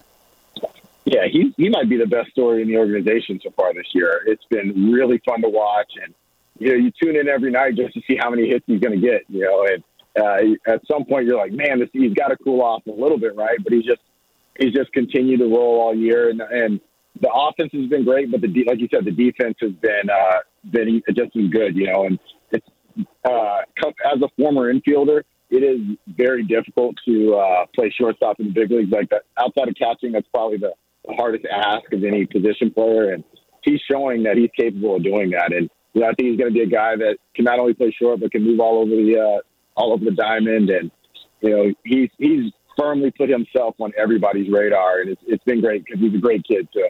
Yeah, he he might be the best story in the organization so far this year. It's been really fun to watch, and you know, you tune in every night just to see how many hits he's going to get. You know, and uh, at some point you're like, man, this, he's got to cool off a little bit, right? But he's just he's just continued to roll all year, and and the offense has been great, but the de- like you said, the defense has been uh, been just as good. You know, and it's uh, as a former infielder, it is very difficult to uh, play shortstop in the big leagues like that. Outside of catching, that's probably the the hardest ask of any position player, and he's showing that he's capable of doing that. And you know, I think he's going to be a guy that can not only play short but can move all over the uh, all over the diamond. And you know, he's he's firmly put himself on everybody's radar, and it's it's been great because he's a great kid too.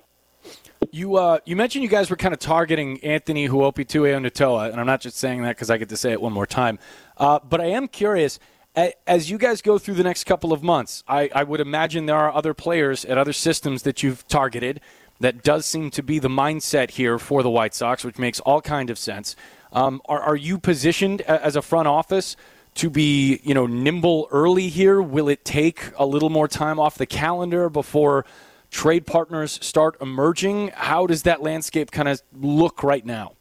You uh, you mentioned you guys were kind of targeting Anthony Huopi-Tue Onotoa, and I'm not just saying that because I get to say it one more time. Uh, but I am curious. As you guys go through the next couple of months, I, I would imagine there are other players at other systems that you've targeted. That does seem to be the mindset here for the White Sox, which makes all kind of sense. Um, are, are you positioned as a front office to be, you know, nimble early here? Will it take a little more time off the calendar before trade partners start emerging? How does that landscape kind of look right now?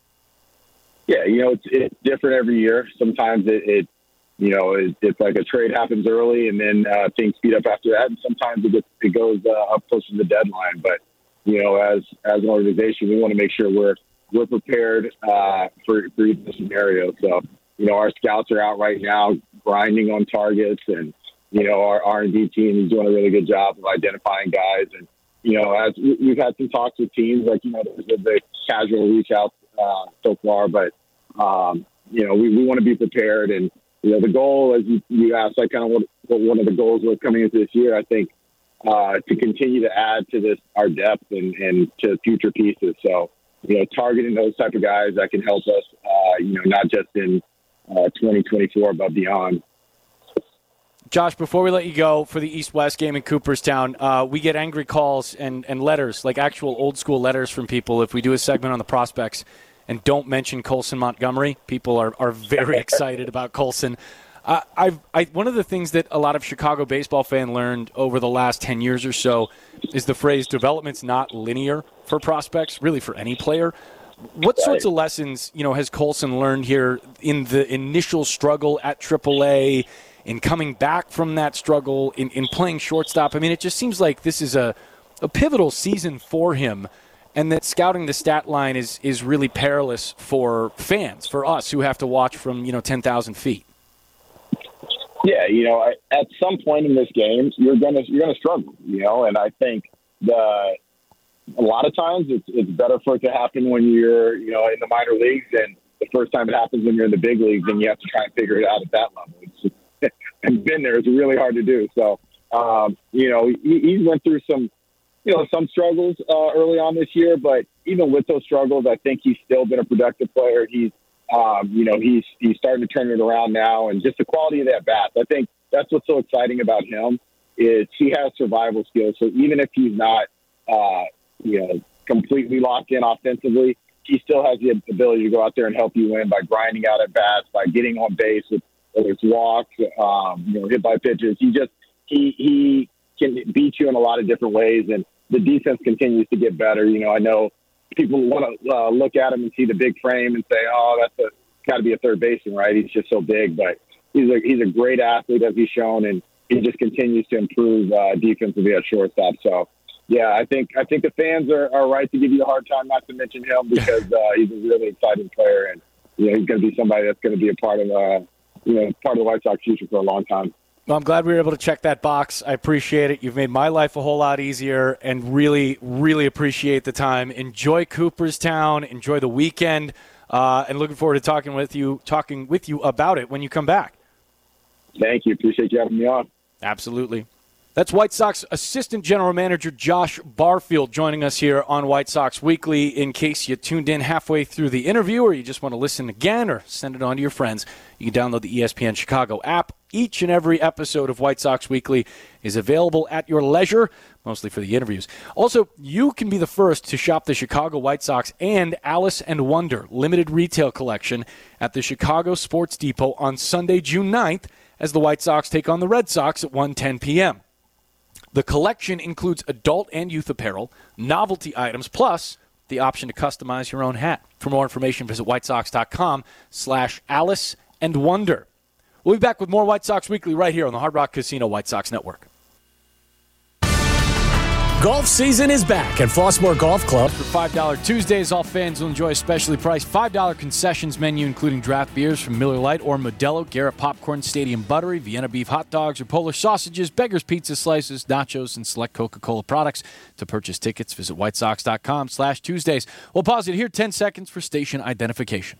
Yeah, you know, it's, it's different every year. Sometimes it, it You know, it, it's like a trade happens early and then uh, things speed up after that. And sometimes it, gets, it goes uh, up close to the deadline. But, you know, as as an organization, we want to make sure we're we're prepared uh, for, for each scenario. So, you know, our scouts are out right now grinding on targets. And, you know, our R and D team is doing a really good job of identifying guys. And, you know, as we've had some talks with teams, like, you know, there's a big casual reach out uh, so far. But, um, you know, we, we want to be prepared. And, you know, the goal, as you, you asked, like kind of what, what one of the goals was coming into this year, I think, uh, to continue to add to this, our depth and, and to future pieces. So, you know, targeting those type of guys that can help us, uh, you know, not just in uh, twenty twenty-four, but beyond. Josh, before we let you go for the East-West game in Cooperstown, uh, we get angry calls and, and letters, like actual old-school letters from people if we do a segment on the prospects and don't mention Colson Montgomery. People are, are very excited about Colson. Uh, I've, I, one of the things that a lot of Chicago baseball fans learned over the last ten years or so is the phrase development's not linear for prospects, really for any player. What sorts of lessons, you know, has Colson learned here in the initial struggle at triple A, in coming back from that struggle, in, in playing shortstop? I mean, it just seems like this is a, a pivotal season for him. And that scouting the stat line is, is really perilous for fans, for us who have to watch from, you know, ten thousand feet. Yeah, you know, at some point in this game, you're gonna you're gonna struggle, you know, and I think the a lot of times it's it's better for it to happen when you're, you know, in the minor leagues, and the first time it happens when you're in the big leagues, and you have to try and figure it out at that level. It's just, I've been there; it's really hard to do. So, um, you know, he, he went through some. You know, some struggles uh, early on this year, but even with those struggles, I think he's still been a productive player. He's, um, you know, he's he's starting to turn it around now, and just the quality of that bat. I think that's what's so exciting about him is he has survival skills. So even if he's not, uh, you know, completely locked in offensively, he still has the ability to go out there and help you win by grinding out at bats, by getting on base with whether it's walks, um, you know, hit by pitches. He just he he. can beat you in a lot of different ways, and the defense continues to get better. You know, I know people want to uh, look at him and see the big frame and say, "Oh, that's a got to be a third baseman, right?" He's just so big, but he's a he's a great athlete as he's shown, and he just continues to improve uh, defensively at shortstop. So, yeah, I think I think the fans are, are right to give you a hard time not to mention him because uh, he's a really exciting player, and you know he's going to be somebody that's going to be a part of uh, you know part of the White Sox future for a long time. Well, I'm glad we were able to check that box. I appreciate it. You've made my life a whole lot easier, and really, really appreciate the time. Enjoy Cooperstown. Enjoy the weekend, uh, and looking forward to talking with you, talking with you about it when you come back. Thank you. Appreciate you having me on. Absolutely. That's White Sox Assistant General Manager Josh Barfield joining us here on White Sox Weekly. In case you tuned in halfway through the interview or you just want to listen again or send it on to your friends, you can download the E S P N Chicago app. Each and every episode of White Sox Weekly is available at your leisure, mostly for the interviews. Also, you can be the first to shop the Chicago White Sox and Alice and Wonder limited retail collection at the Chicago Sports Depot on Sunday, June ninth, as the White Sox take on the Red Sox at one ten p.m. The collection includes adult and youth apparel, novelty items, plus the option to customize your own hat. For more information, visit whitesox.com slash Alice and Wonder. We'll be back with more White Sox Weekly right here on the Hard Rock Casino White Sox Network. Golf season is back at Flossmoor Golf Club. For five dollar Tuesdays, all fans will enjoy a specially priced five dollar concessions menu, including draft beers from Miller Lite or Modelo, Garrett Popcorn, Stadium Buttery, Vienna Beef Hot Dogs, or Polish Sausages, Beggar's Pizza Slices, Nachos, and select Coca-Cola products. To purchase tickets, visit whitesox.com slash Tuesdays. We'll pause it here ten seconds for station identification.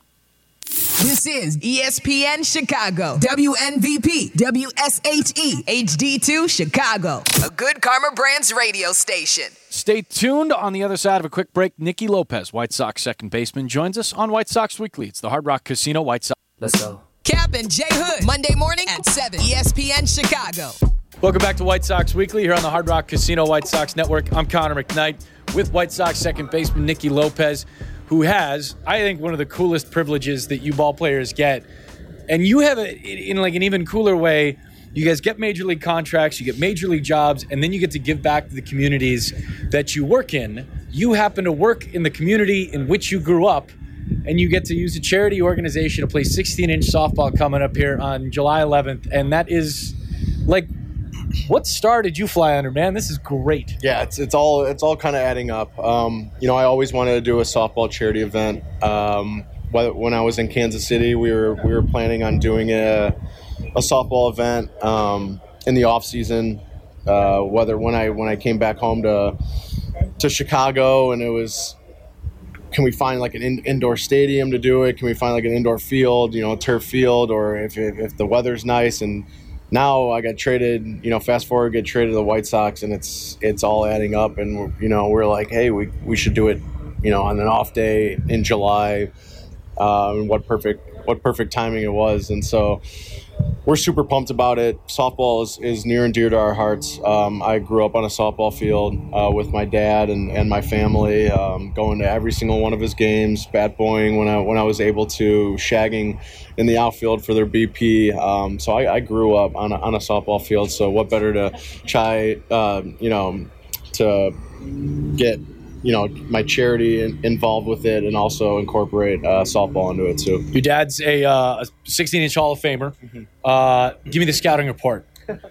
This is E S P N Chicago, W N V P, W S H E, H D two Chicago, a Good Karma Brands radio station. Stay tuned. On the other side of a quick break, Nicky Lopez, White Sox second baseman, joins us on White Sox Weekly. It's the Hard Rock Casino White Sox. Let's go. Cap and Jay Hood, Monday morning at seven, E S P N Chicago. Welcome back to White Sox Weekly here on the Hard Rock Casino White Sox Network. I'm Connor McKnight with White Sox second baseman Nicky Lopez, who has, I think, one of the coolest privileges that you ball players get. And you have it in like an even cooler way. You guys get major league contracts, you get major league jobs, and then you get to give back to the communities that you work in. You happen to work in the community in which you grew up, and you get to use a charity organization to play sixteen-inch softball coming up here on July eleventh. And that is, like, what star did you fly under, man? This is great. Yeah, it's it's all it's all kind of adding up. Um, you know, I always wanted to do a softball charity event. Um, when I was in Kansas City, we were we were planning on doing a a softball event um, in the off season. Uh, whether when I when I came back home to to Chicago, and it was, can we find like an in, indoor stadium to do it? Can we find like an indoor field, you know, a turf field, or if if, if the weather's nice and now I got traded, you know, fast forward, get traded to the White Sox, and it's it's all adding up. And, you know, we're like, hey, we, we should do it, you know, on an off day in July. Uh, and what perfect what perfect timing it was. And so we're super pumped about it. Softball is, is near and dear to our hearts. Um, I grew up on a softball field uh, with my dad and, and my family, um, going to every single one of his games, bat boying when I when I was able to, shagging in the outfield for their B P. Um, so I, I grew up on a, on a softball field. So what better to try, uh, you know, to get, you know, my charity in, involved with it, and also incorporate uh, softball into it too. Your dad's a uh, sixteen-inch Hall of Famer. Mm-hmm. Uh, give me the scouting report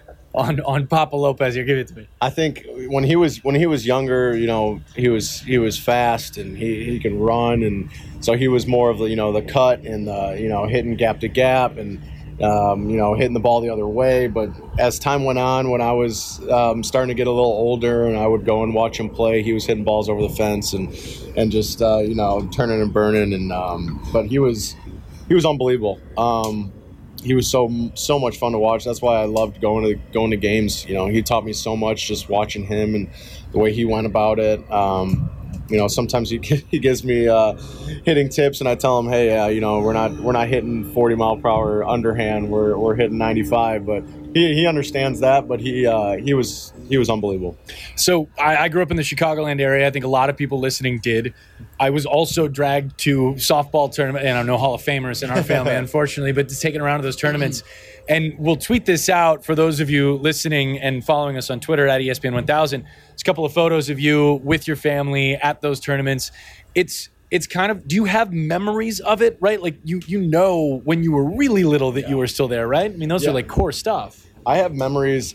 on on Papa Lopez here. Give it to me. I think when he was when he was younger, you know, he was he was fast and he, he could run, and so he was more of the, you know, the cut and the, you know, hitting gap to gap and um, you know, hitting the ball the other way. But as time went on, when I was um, starting to get a little older and I would go and watch him play, he was hitting balls over the fence and and just uh, you know, turning and burning. And um, but he was he was unbelievable. Um, he was so so much fun to watch. That's why I loved going to going to games. You know, he taught me so much just watching him and the way he went about it. Um, You know, sometimes he he gives me uh, hitting tips, and I tell him, hey, uh, you know, we're not we're not hitting forty mile per hour underhand. We're we're hitting ninety-five. But he, he understands that. But he uh, he was he was unbelievable. So I, I grew up in the Chicagoland area. I think a lot of people listening did. I was also dragged to softball tournament, and I'm no Hall of Famers in our family, unfortunately, but just taken around to those tournaments. And we'll tweet this out for those of you listening and following us on Twitter at E S P N one thousand. There's a couple of photos of you with your family at those tournaments. It's it's kind of, do you have memories of it, right? Like you you know when you were really little that yeah. you were still there, right? I mean, those yeah. are like core stuff. I have memories.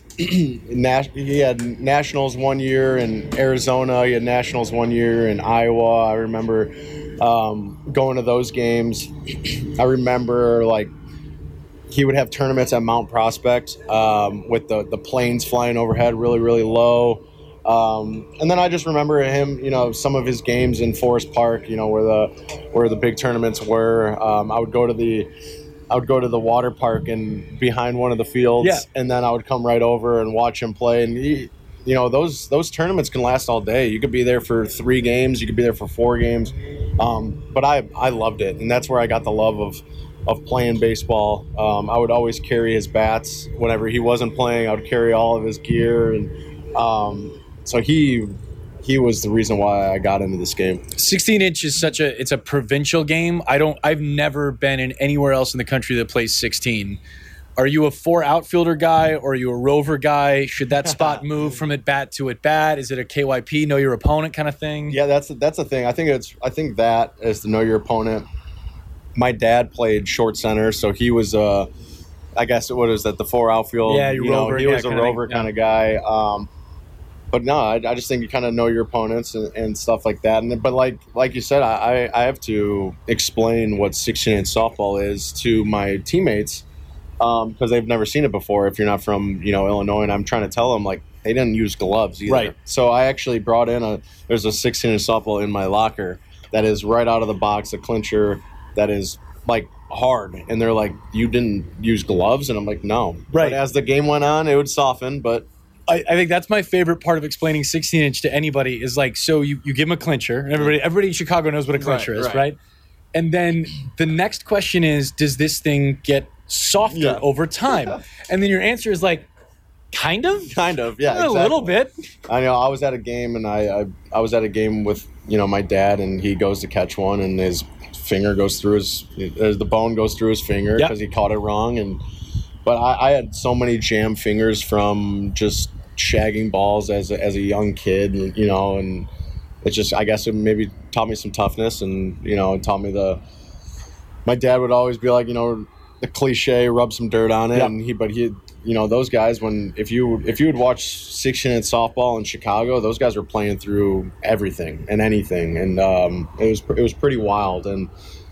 He had nationals one year in Arizona. He had nationals one year in Iowa. I remember um, going to those games. I remember like he would have tournaments at Mount Prospect um, with the the planes flying overhead, really really low. Um, and then I just remember him, you know, some of his games in Forest Park, you know, where the where the big tournaments were. Um, I would go to the I would go to the water park and behind one of the fields, Yeah. and then I would come right over and watch him play. And he, you know, those those tournaments can last all day. You could be there for three games, you could be there for four games. Um, but I I loved it, and that's where I got the love of of playing baseball. Um, I would always carry his bats whenever he wasn't playing. I would carry all of his gear, and um, so he. He was the reason why I got into this game. sixteen inch is such a it's a provincial game. I don't I've never been in anywhere else in the country that plays sixteen. Are you a four outfielder guy or are you a rover guy? Should that spot move from at bat to at bat? Is it a K Y P, know your opponent kind of thing? Yeah, that's that's the thing. I think it's I think that is to know your opponent. My dad played short center, so he was uh I guess what is that the four outfield? Yeah, you rover, know, he yeah, was a kinda rover thing, kind yeah. of guy. Um, But no, I, I just think you kind of know your opponents and, and stuff like that. And but like like you said, I, I have to explain what sixteen inch softball is to my teammates because um, they've never seen it before. If you're not from you know Illinois, and I'm trying to tell them like they didn't use gloves either. Right. So I actually brought in a there's a sixteen inch softball in my locker that is right out of the box, a clincher that is like hard, and they're like, you didn't use gloves, and I'm like, no. Right. But as the game went on, it would soften, but. I, I think that's my favorite part of explaining sixteen inch to anybody is like, so you, you give them a clincher, and everybody everybody in Chicago knows what a clincher Right, is, right. right? And then the next question is, does this thing get softer Yeah. over time? And then your answer is like, kind of? Kind of, yeah. A exactly. little bit. I know. I was at a game, and I, I I was at a game with you know my dad, and he goes to catch one, and his finger goes through his uh, the bone goes through his finger Yep. because he caught it wrong, and but I, I had so many jam fingers from just shagging balls as a, as a young kid, you know, and it just I guess it maybe taught me some toughness, and you know, it taught me the. My dad would always be like, you know, the cliche, rub some dirt on it, Yep. and he, but he, you know, those guys when if you if you would watch sixteen inch softball in Chicago, those guys were playing through everything and anything, and um, it was it was pretty wild, and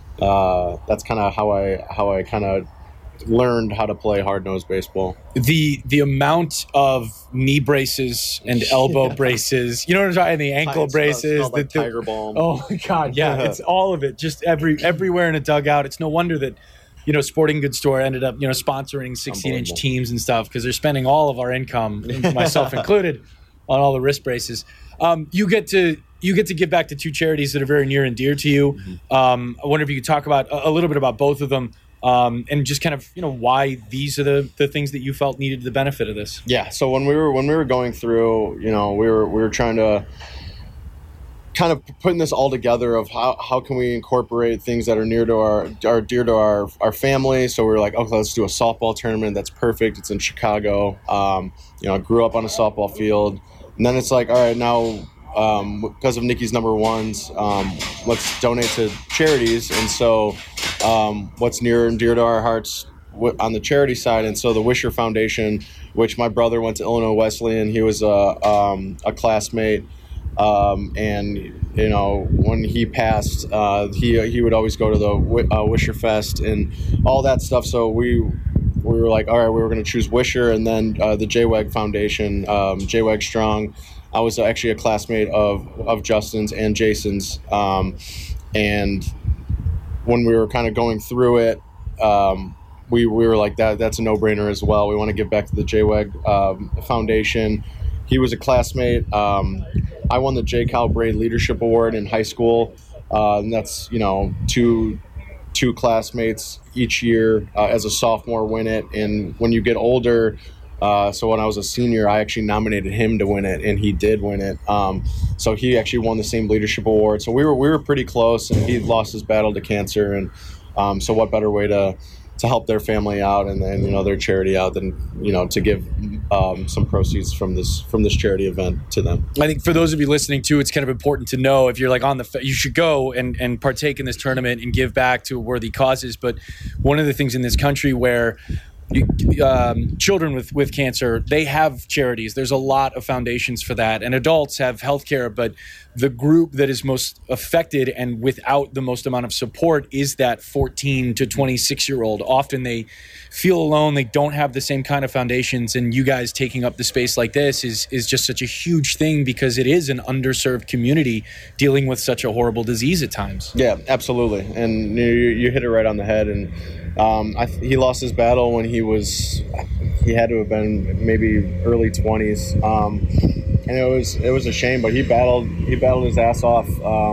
uh, that's kind of how I how I kind of learned how to play hard-nosed baseball. The the amount of knee braces and elbow Yeah. braces, you know what I'm talking, the ankle It smells- braces, smells like the, the- Tiger Balm. Oh my God, yeah, it's all of it, just every everywhere in a dugout. It's no wonder that you know Sporting Goods Store ended up you know sponsoring sixteen inch Unbelievable. teams and stuff because they're spending all of our income, myself included, on all the wrist braces. Um, you get to. You get to give back to two charities that are very near and dear to you. Mm-hmm. Um, I wonder if you could talk about a, a little bit about both of them. Um, and just kind of, you know, why these are the, the things that you felt needed the benefit of this. Yeah. So when we were when we were going through, you know, we were we were trying to kind of putting this all together of how, how can we incorporate things that are near to our are dear to our our family. So we were like, okay, let's do a softball tournament. That's perfect. It's in Chicago. Um, you know, I grew up on a softball field, and then it's like, all right, now. Um, because of Nikki's number ones, um, let's donate to charities. And so um, what's near and dear to our hearts w- on the charity side. And so the Wisher Foundation, which my brother went to Illinois Wesleyan, he was a, um, a classmate. Um, and, you know, when he passed, uh, he, he would always go to the Wi- uh, Wisher Fest and all that stuff. So we we were like, all right, we were going to choose Wisher, and then uh, the J W E G Foundation, um, J W E G Strong. I was actually a classmate of, of Justin's and Jason's. Um, and when we were kind of going through it, um, we, we were like, that that's a no-brainer as well. We want to give back to the J W E G um, Foundation. He was a classmate. Um, I won the J. Cal Braid Leadership Award in high school. Uh, and that's, you know, two two classmates each year uh, as a sophomore win it. And when you get older, Uh, so when I was a senior, I actually nominated him to win it, and he did win it. Um, so he actually won the same leadership award. So we were we were pretty close, and he lost his battle to cancer. And um, so what better way to to help their family out and then you know their charity out than you know to give um, some proceeds from this from this charity event to them. I think for those of you listening too, it's kind of important to know if you're like on the, you should go and, and partake in this tournament and give back to worthy causes. But one of the things in this country where um, children with, with cancer, they have charities. There's a lot of foundations for that. And adults have healthcare, but the group that is most affected and without the most amount of support is that fourteen to twenty-six-year-old. Often they feel alone. They don't have the same kind of foundations. And you guys taking up the space like this is, is just such a huge thing because it is an underserved community dealing with such a horrible disease at times. Yeah, absolutely. And you, you hit it right on the head. And um, I, he lost his battle when he was, he had to have been maybe early twenties. Um, and it was it was a shame, but he battled he battled his ass off,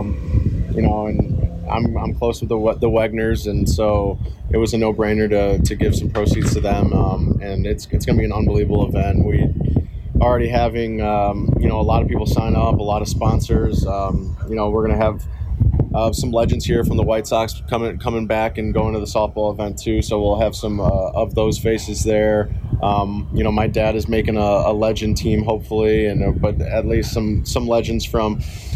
um, you know. And I'm I'm close with the the Wegners, and so it was a no brainer to to give some proceeds to them. Um, and it's it's going to be an unbelievable event. We already having um, you know a lot of people sign up, a lot of sponsors. Um, you know we're going to have uh, some legends here from the White Sox coming coming back and going to the softball event too. So we'll have some uh, of those faces there. Um, you know, my dad is making a, a legend team, hopefully, and uh, but at least some some legends from,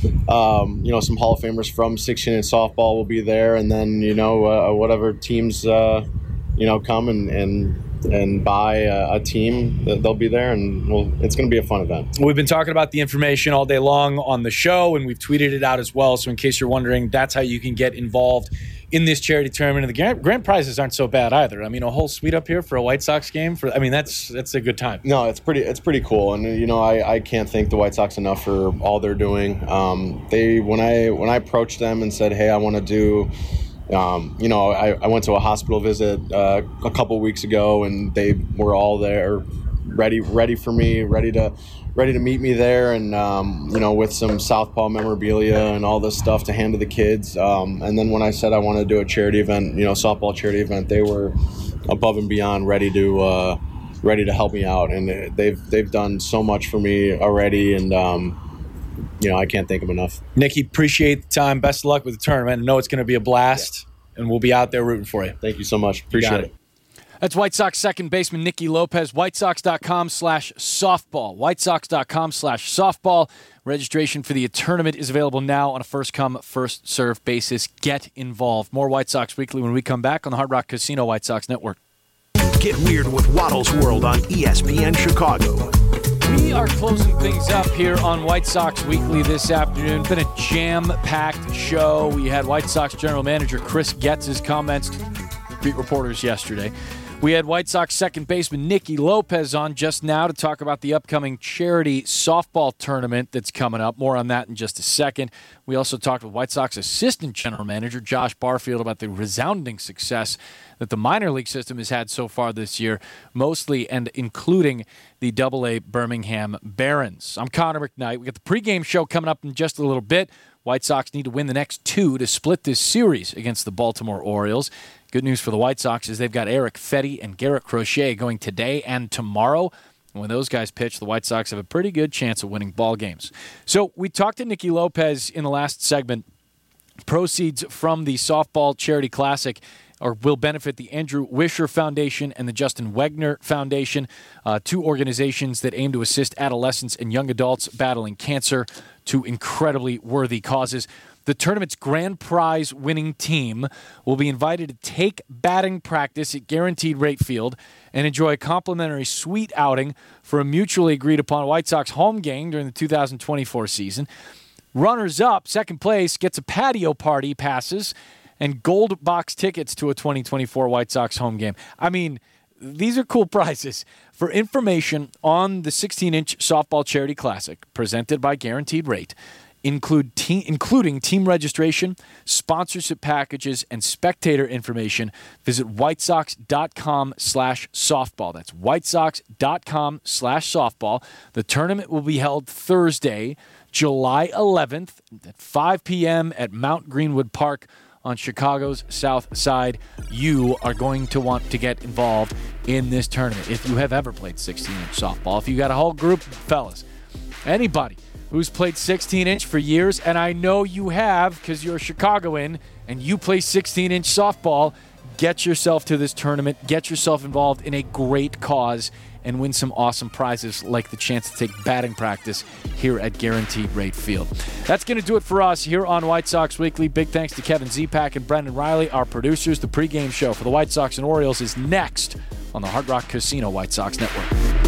um, you know, some Hall of Famers from sixteen inch softball will be there, and then you know uh, whatever teams uh, you know come and and and buy a, a team, they'll be there, and we'll, it's going to be a fun event. We've been talking about the information all day long on the show, and we've tweeted it out as well. So in case you're wondering, that's how you can get involved in this charity tournament. And the grand, grand prizes aren't so bad either. I mean, a whole suite up here for a White Sox game. For I mean, that's that's a good time. No, it's pretty it's pretty cool, and you know, I, I can't thank the White Sox enough for all they're doing. Um, they when I when I approached them and said, hey, I want to do. Um, you know, I, I went to a hospital visit uh, a couple weeks ago, and they were all there, ready, ready for me, ready to, ready to meet me there, and um, you know, with some Southpaw memorabilia and all this stuff to hand to the kids. Um, and then when I said I want to do a charity event, you know, softball charity event, they were above and beyond ready to, uh, ready to help me out, and they've they've done so much for me already, and. Um, You know, I can't thank him enough. Nicky, appreciate the time. Best of luck with the tournament. I know it's going to be a blast, yeah. and we'll be out there rooting for you. Thank you so much. Appreciate it. it. That's White Sox second baseman Nicky Lopez. WhiteSox.com slash softball. WhiteSox.com slash softball. Registration for the tournament is available now on a first-come, first-served basis. Get involved. More White Sox Weekly when we come back on the Hard Rock Casino White Sox Network. Get weird with Waddle's World on E S P N Chicago. We are closing things up here on White Sox Weekly this afternoon. Been a jam-packed show. We had White Sox general manager Chris Getz's comments, beat reporters yesterday. We had White Sox second baseman Nicky Lopez on just now to talk about the upcoming charity softball tournament that's coming up. More on that in just a second. We also talked with White Sox assistant general manager Josh Barfield about the resounding success that the minor league system has had so far this year, mostly and including the double A Birmingham Barons. I'm Connor McKnight. We got the pregame show coming up in just a little bit. White Sox need to win the next two to split this series against the Baltimore Orioles. Good news for the White Sox is they've got Eric Fetty and Garrett Crochet going today and tomorrow. And when those guys pitch, the White Sox have a pretty good chance of winning ball games. So we talked to Nicky Lopez in the last segment. Proceeds from the Softball Charity Classic or will benefit the Andrew Wisher Foundation and the Justin Wegner Foundation, uh, two organizations that aim to assist adolescents and young adults battling cancer, two incredibly worthy causes. The tournament's grand prize winning team will be invited to take batting practice at Guaranteed Rate Field and enjoy a complimentary suite outing for a mutually agreed upon White Sox home game during the two thousand twenty-four season. Runners-up, second place, gets a patio party passes and gold box tickets to a twenty twenty-four White Sox home game. I mean, these are cool prizes. For information on the sixteen inch Softball Charity Classic presented by Guaranteed Rate, include te- including team registration, sponsorship packages, and spectator information, visit whitesox.com slash softball. That's whitesox.com slash softball. The tournament will be held Thursday, July eleventh at five p.m. at Mount Greenwood Park on Chicago's South Side. You are going to want to get involved in this tournament. If you have ever played sixteen inch softball, if you got a whole group of fellas, anybody who's played sixteen inch for years, and I know you have because you're a Chicagoan and you play sixteen inch softball, get yourself to this tournament, get yourself involved in a great cause, and win some awesome prizes like the chance to take batting practice here at Guaranteed Rate Field. That's going to do it for us here on White Sox Weekly. Big thanks to Kevin Zepak and Brendan Riley, our producers. The pregame show for the White Sox and Orioles is next on the Hard Rock Casino White Sox Network.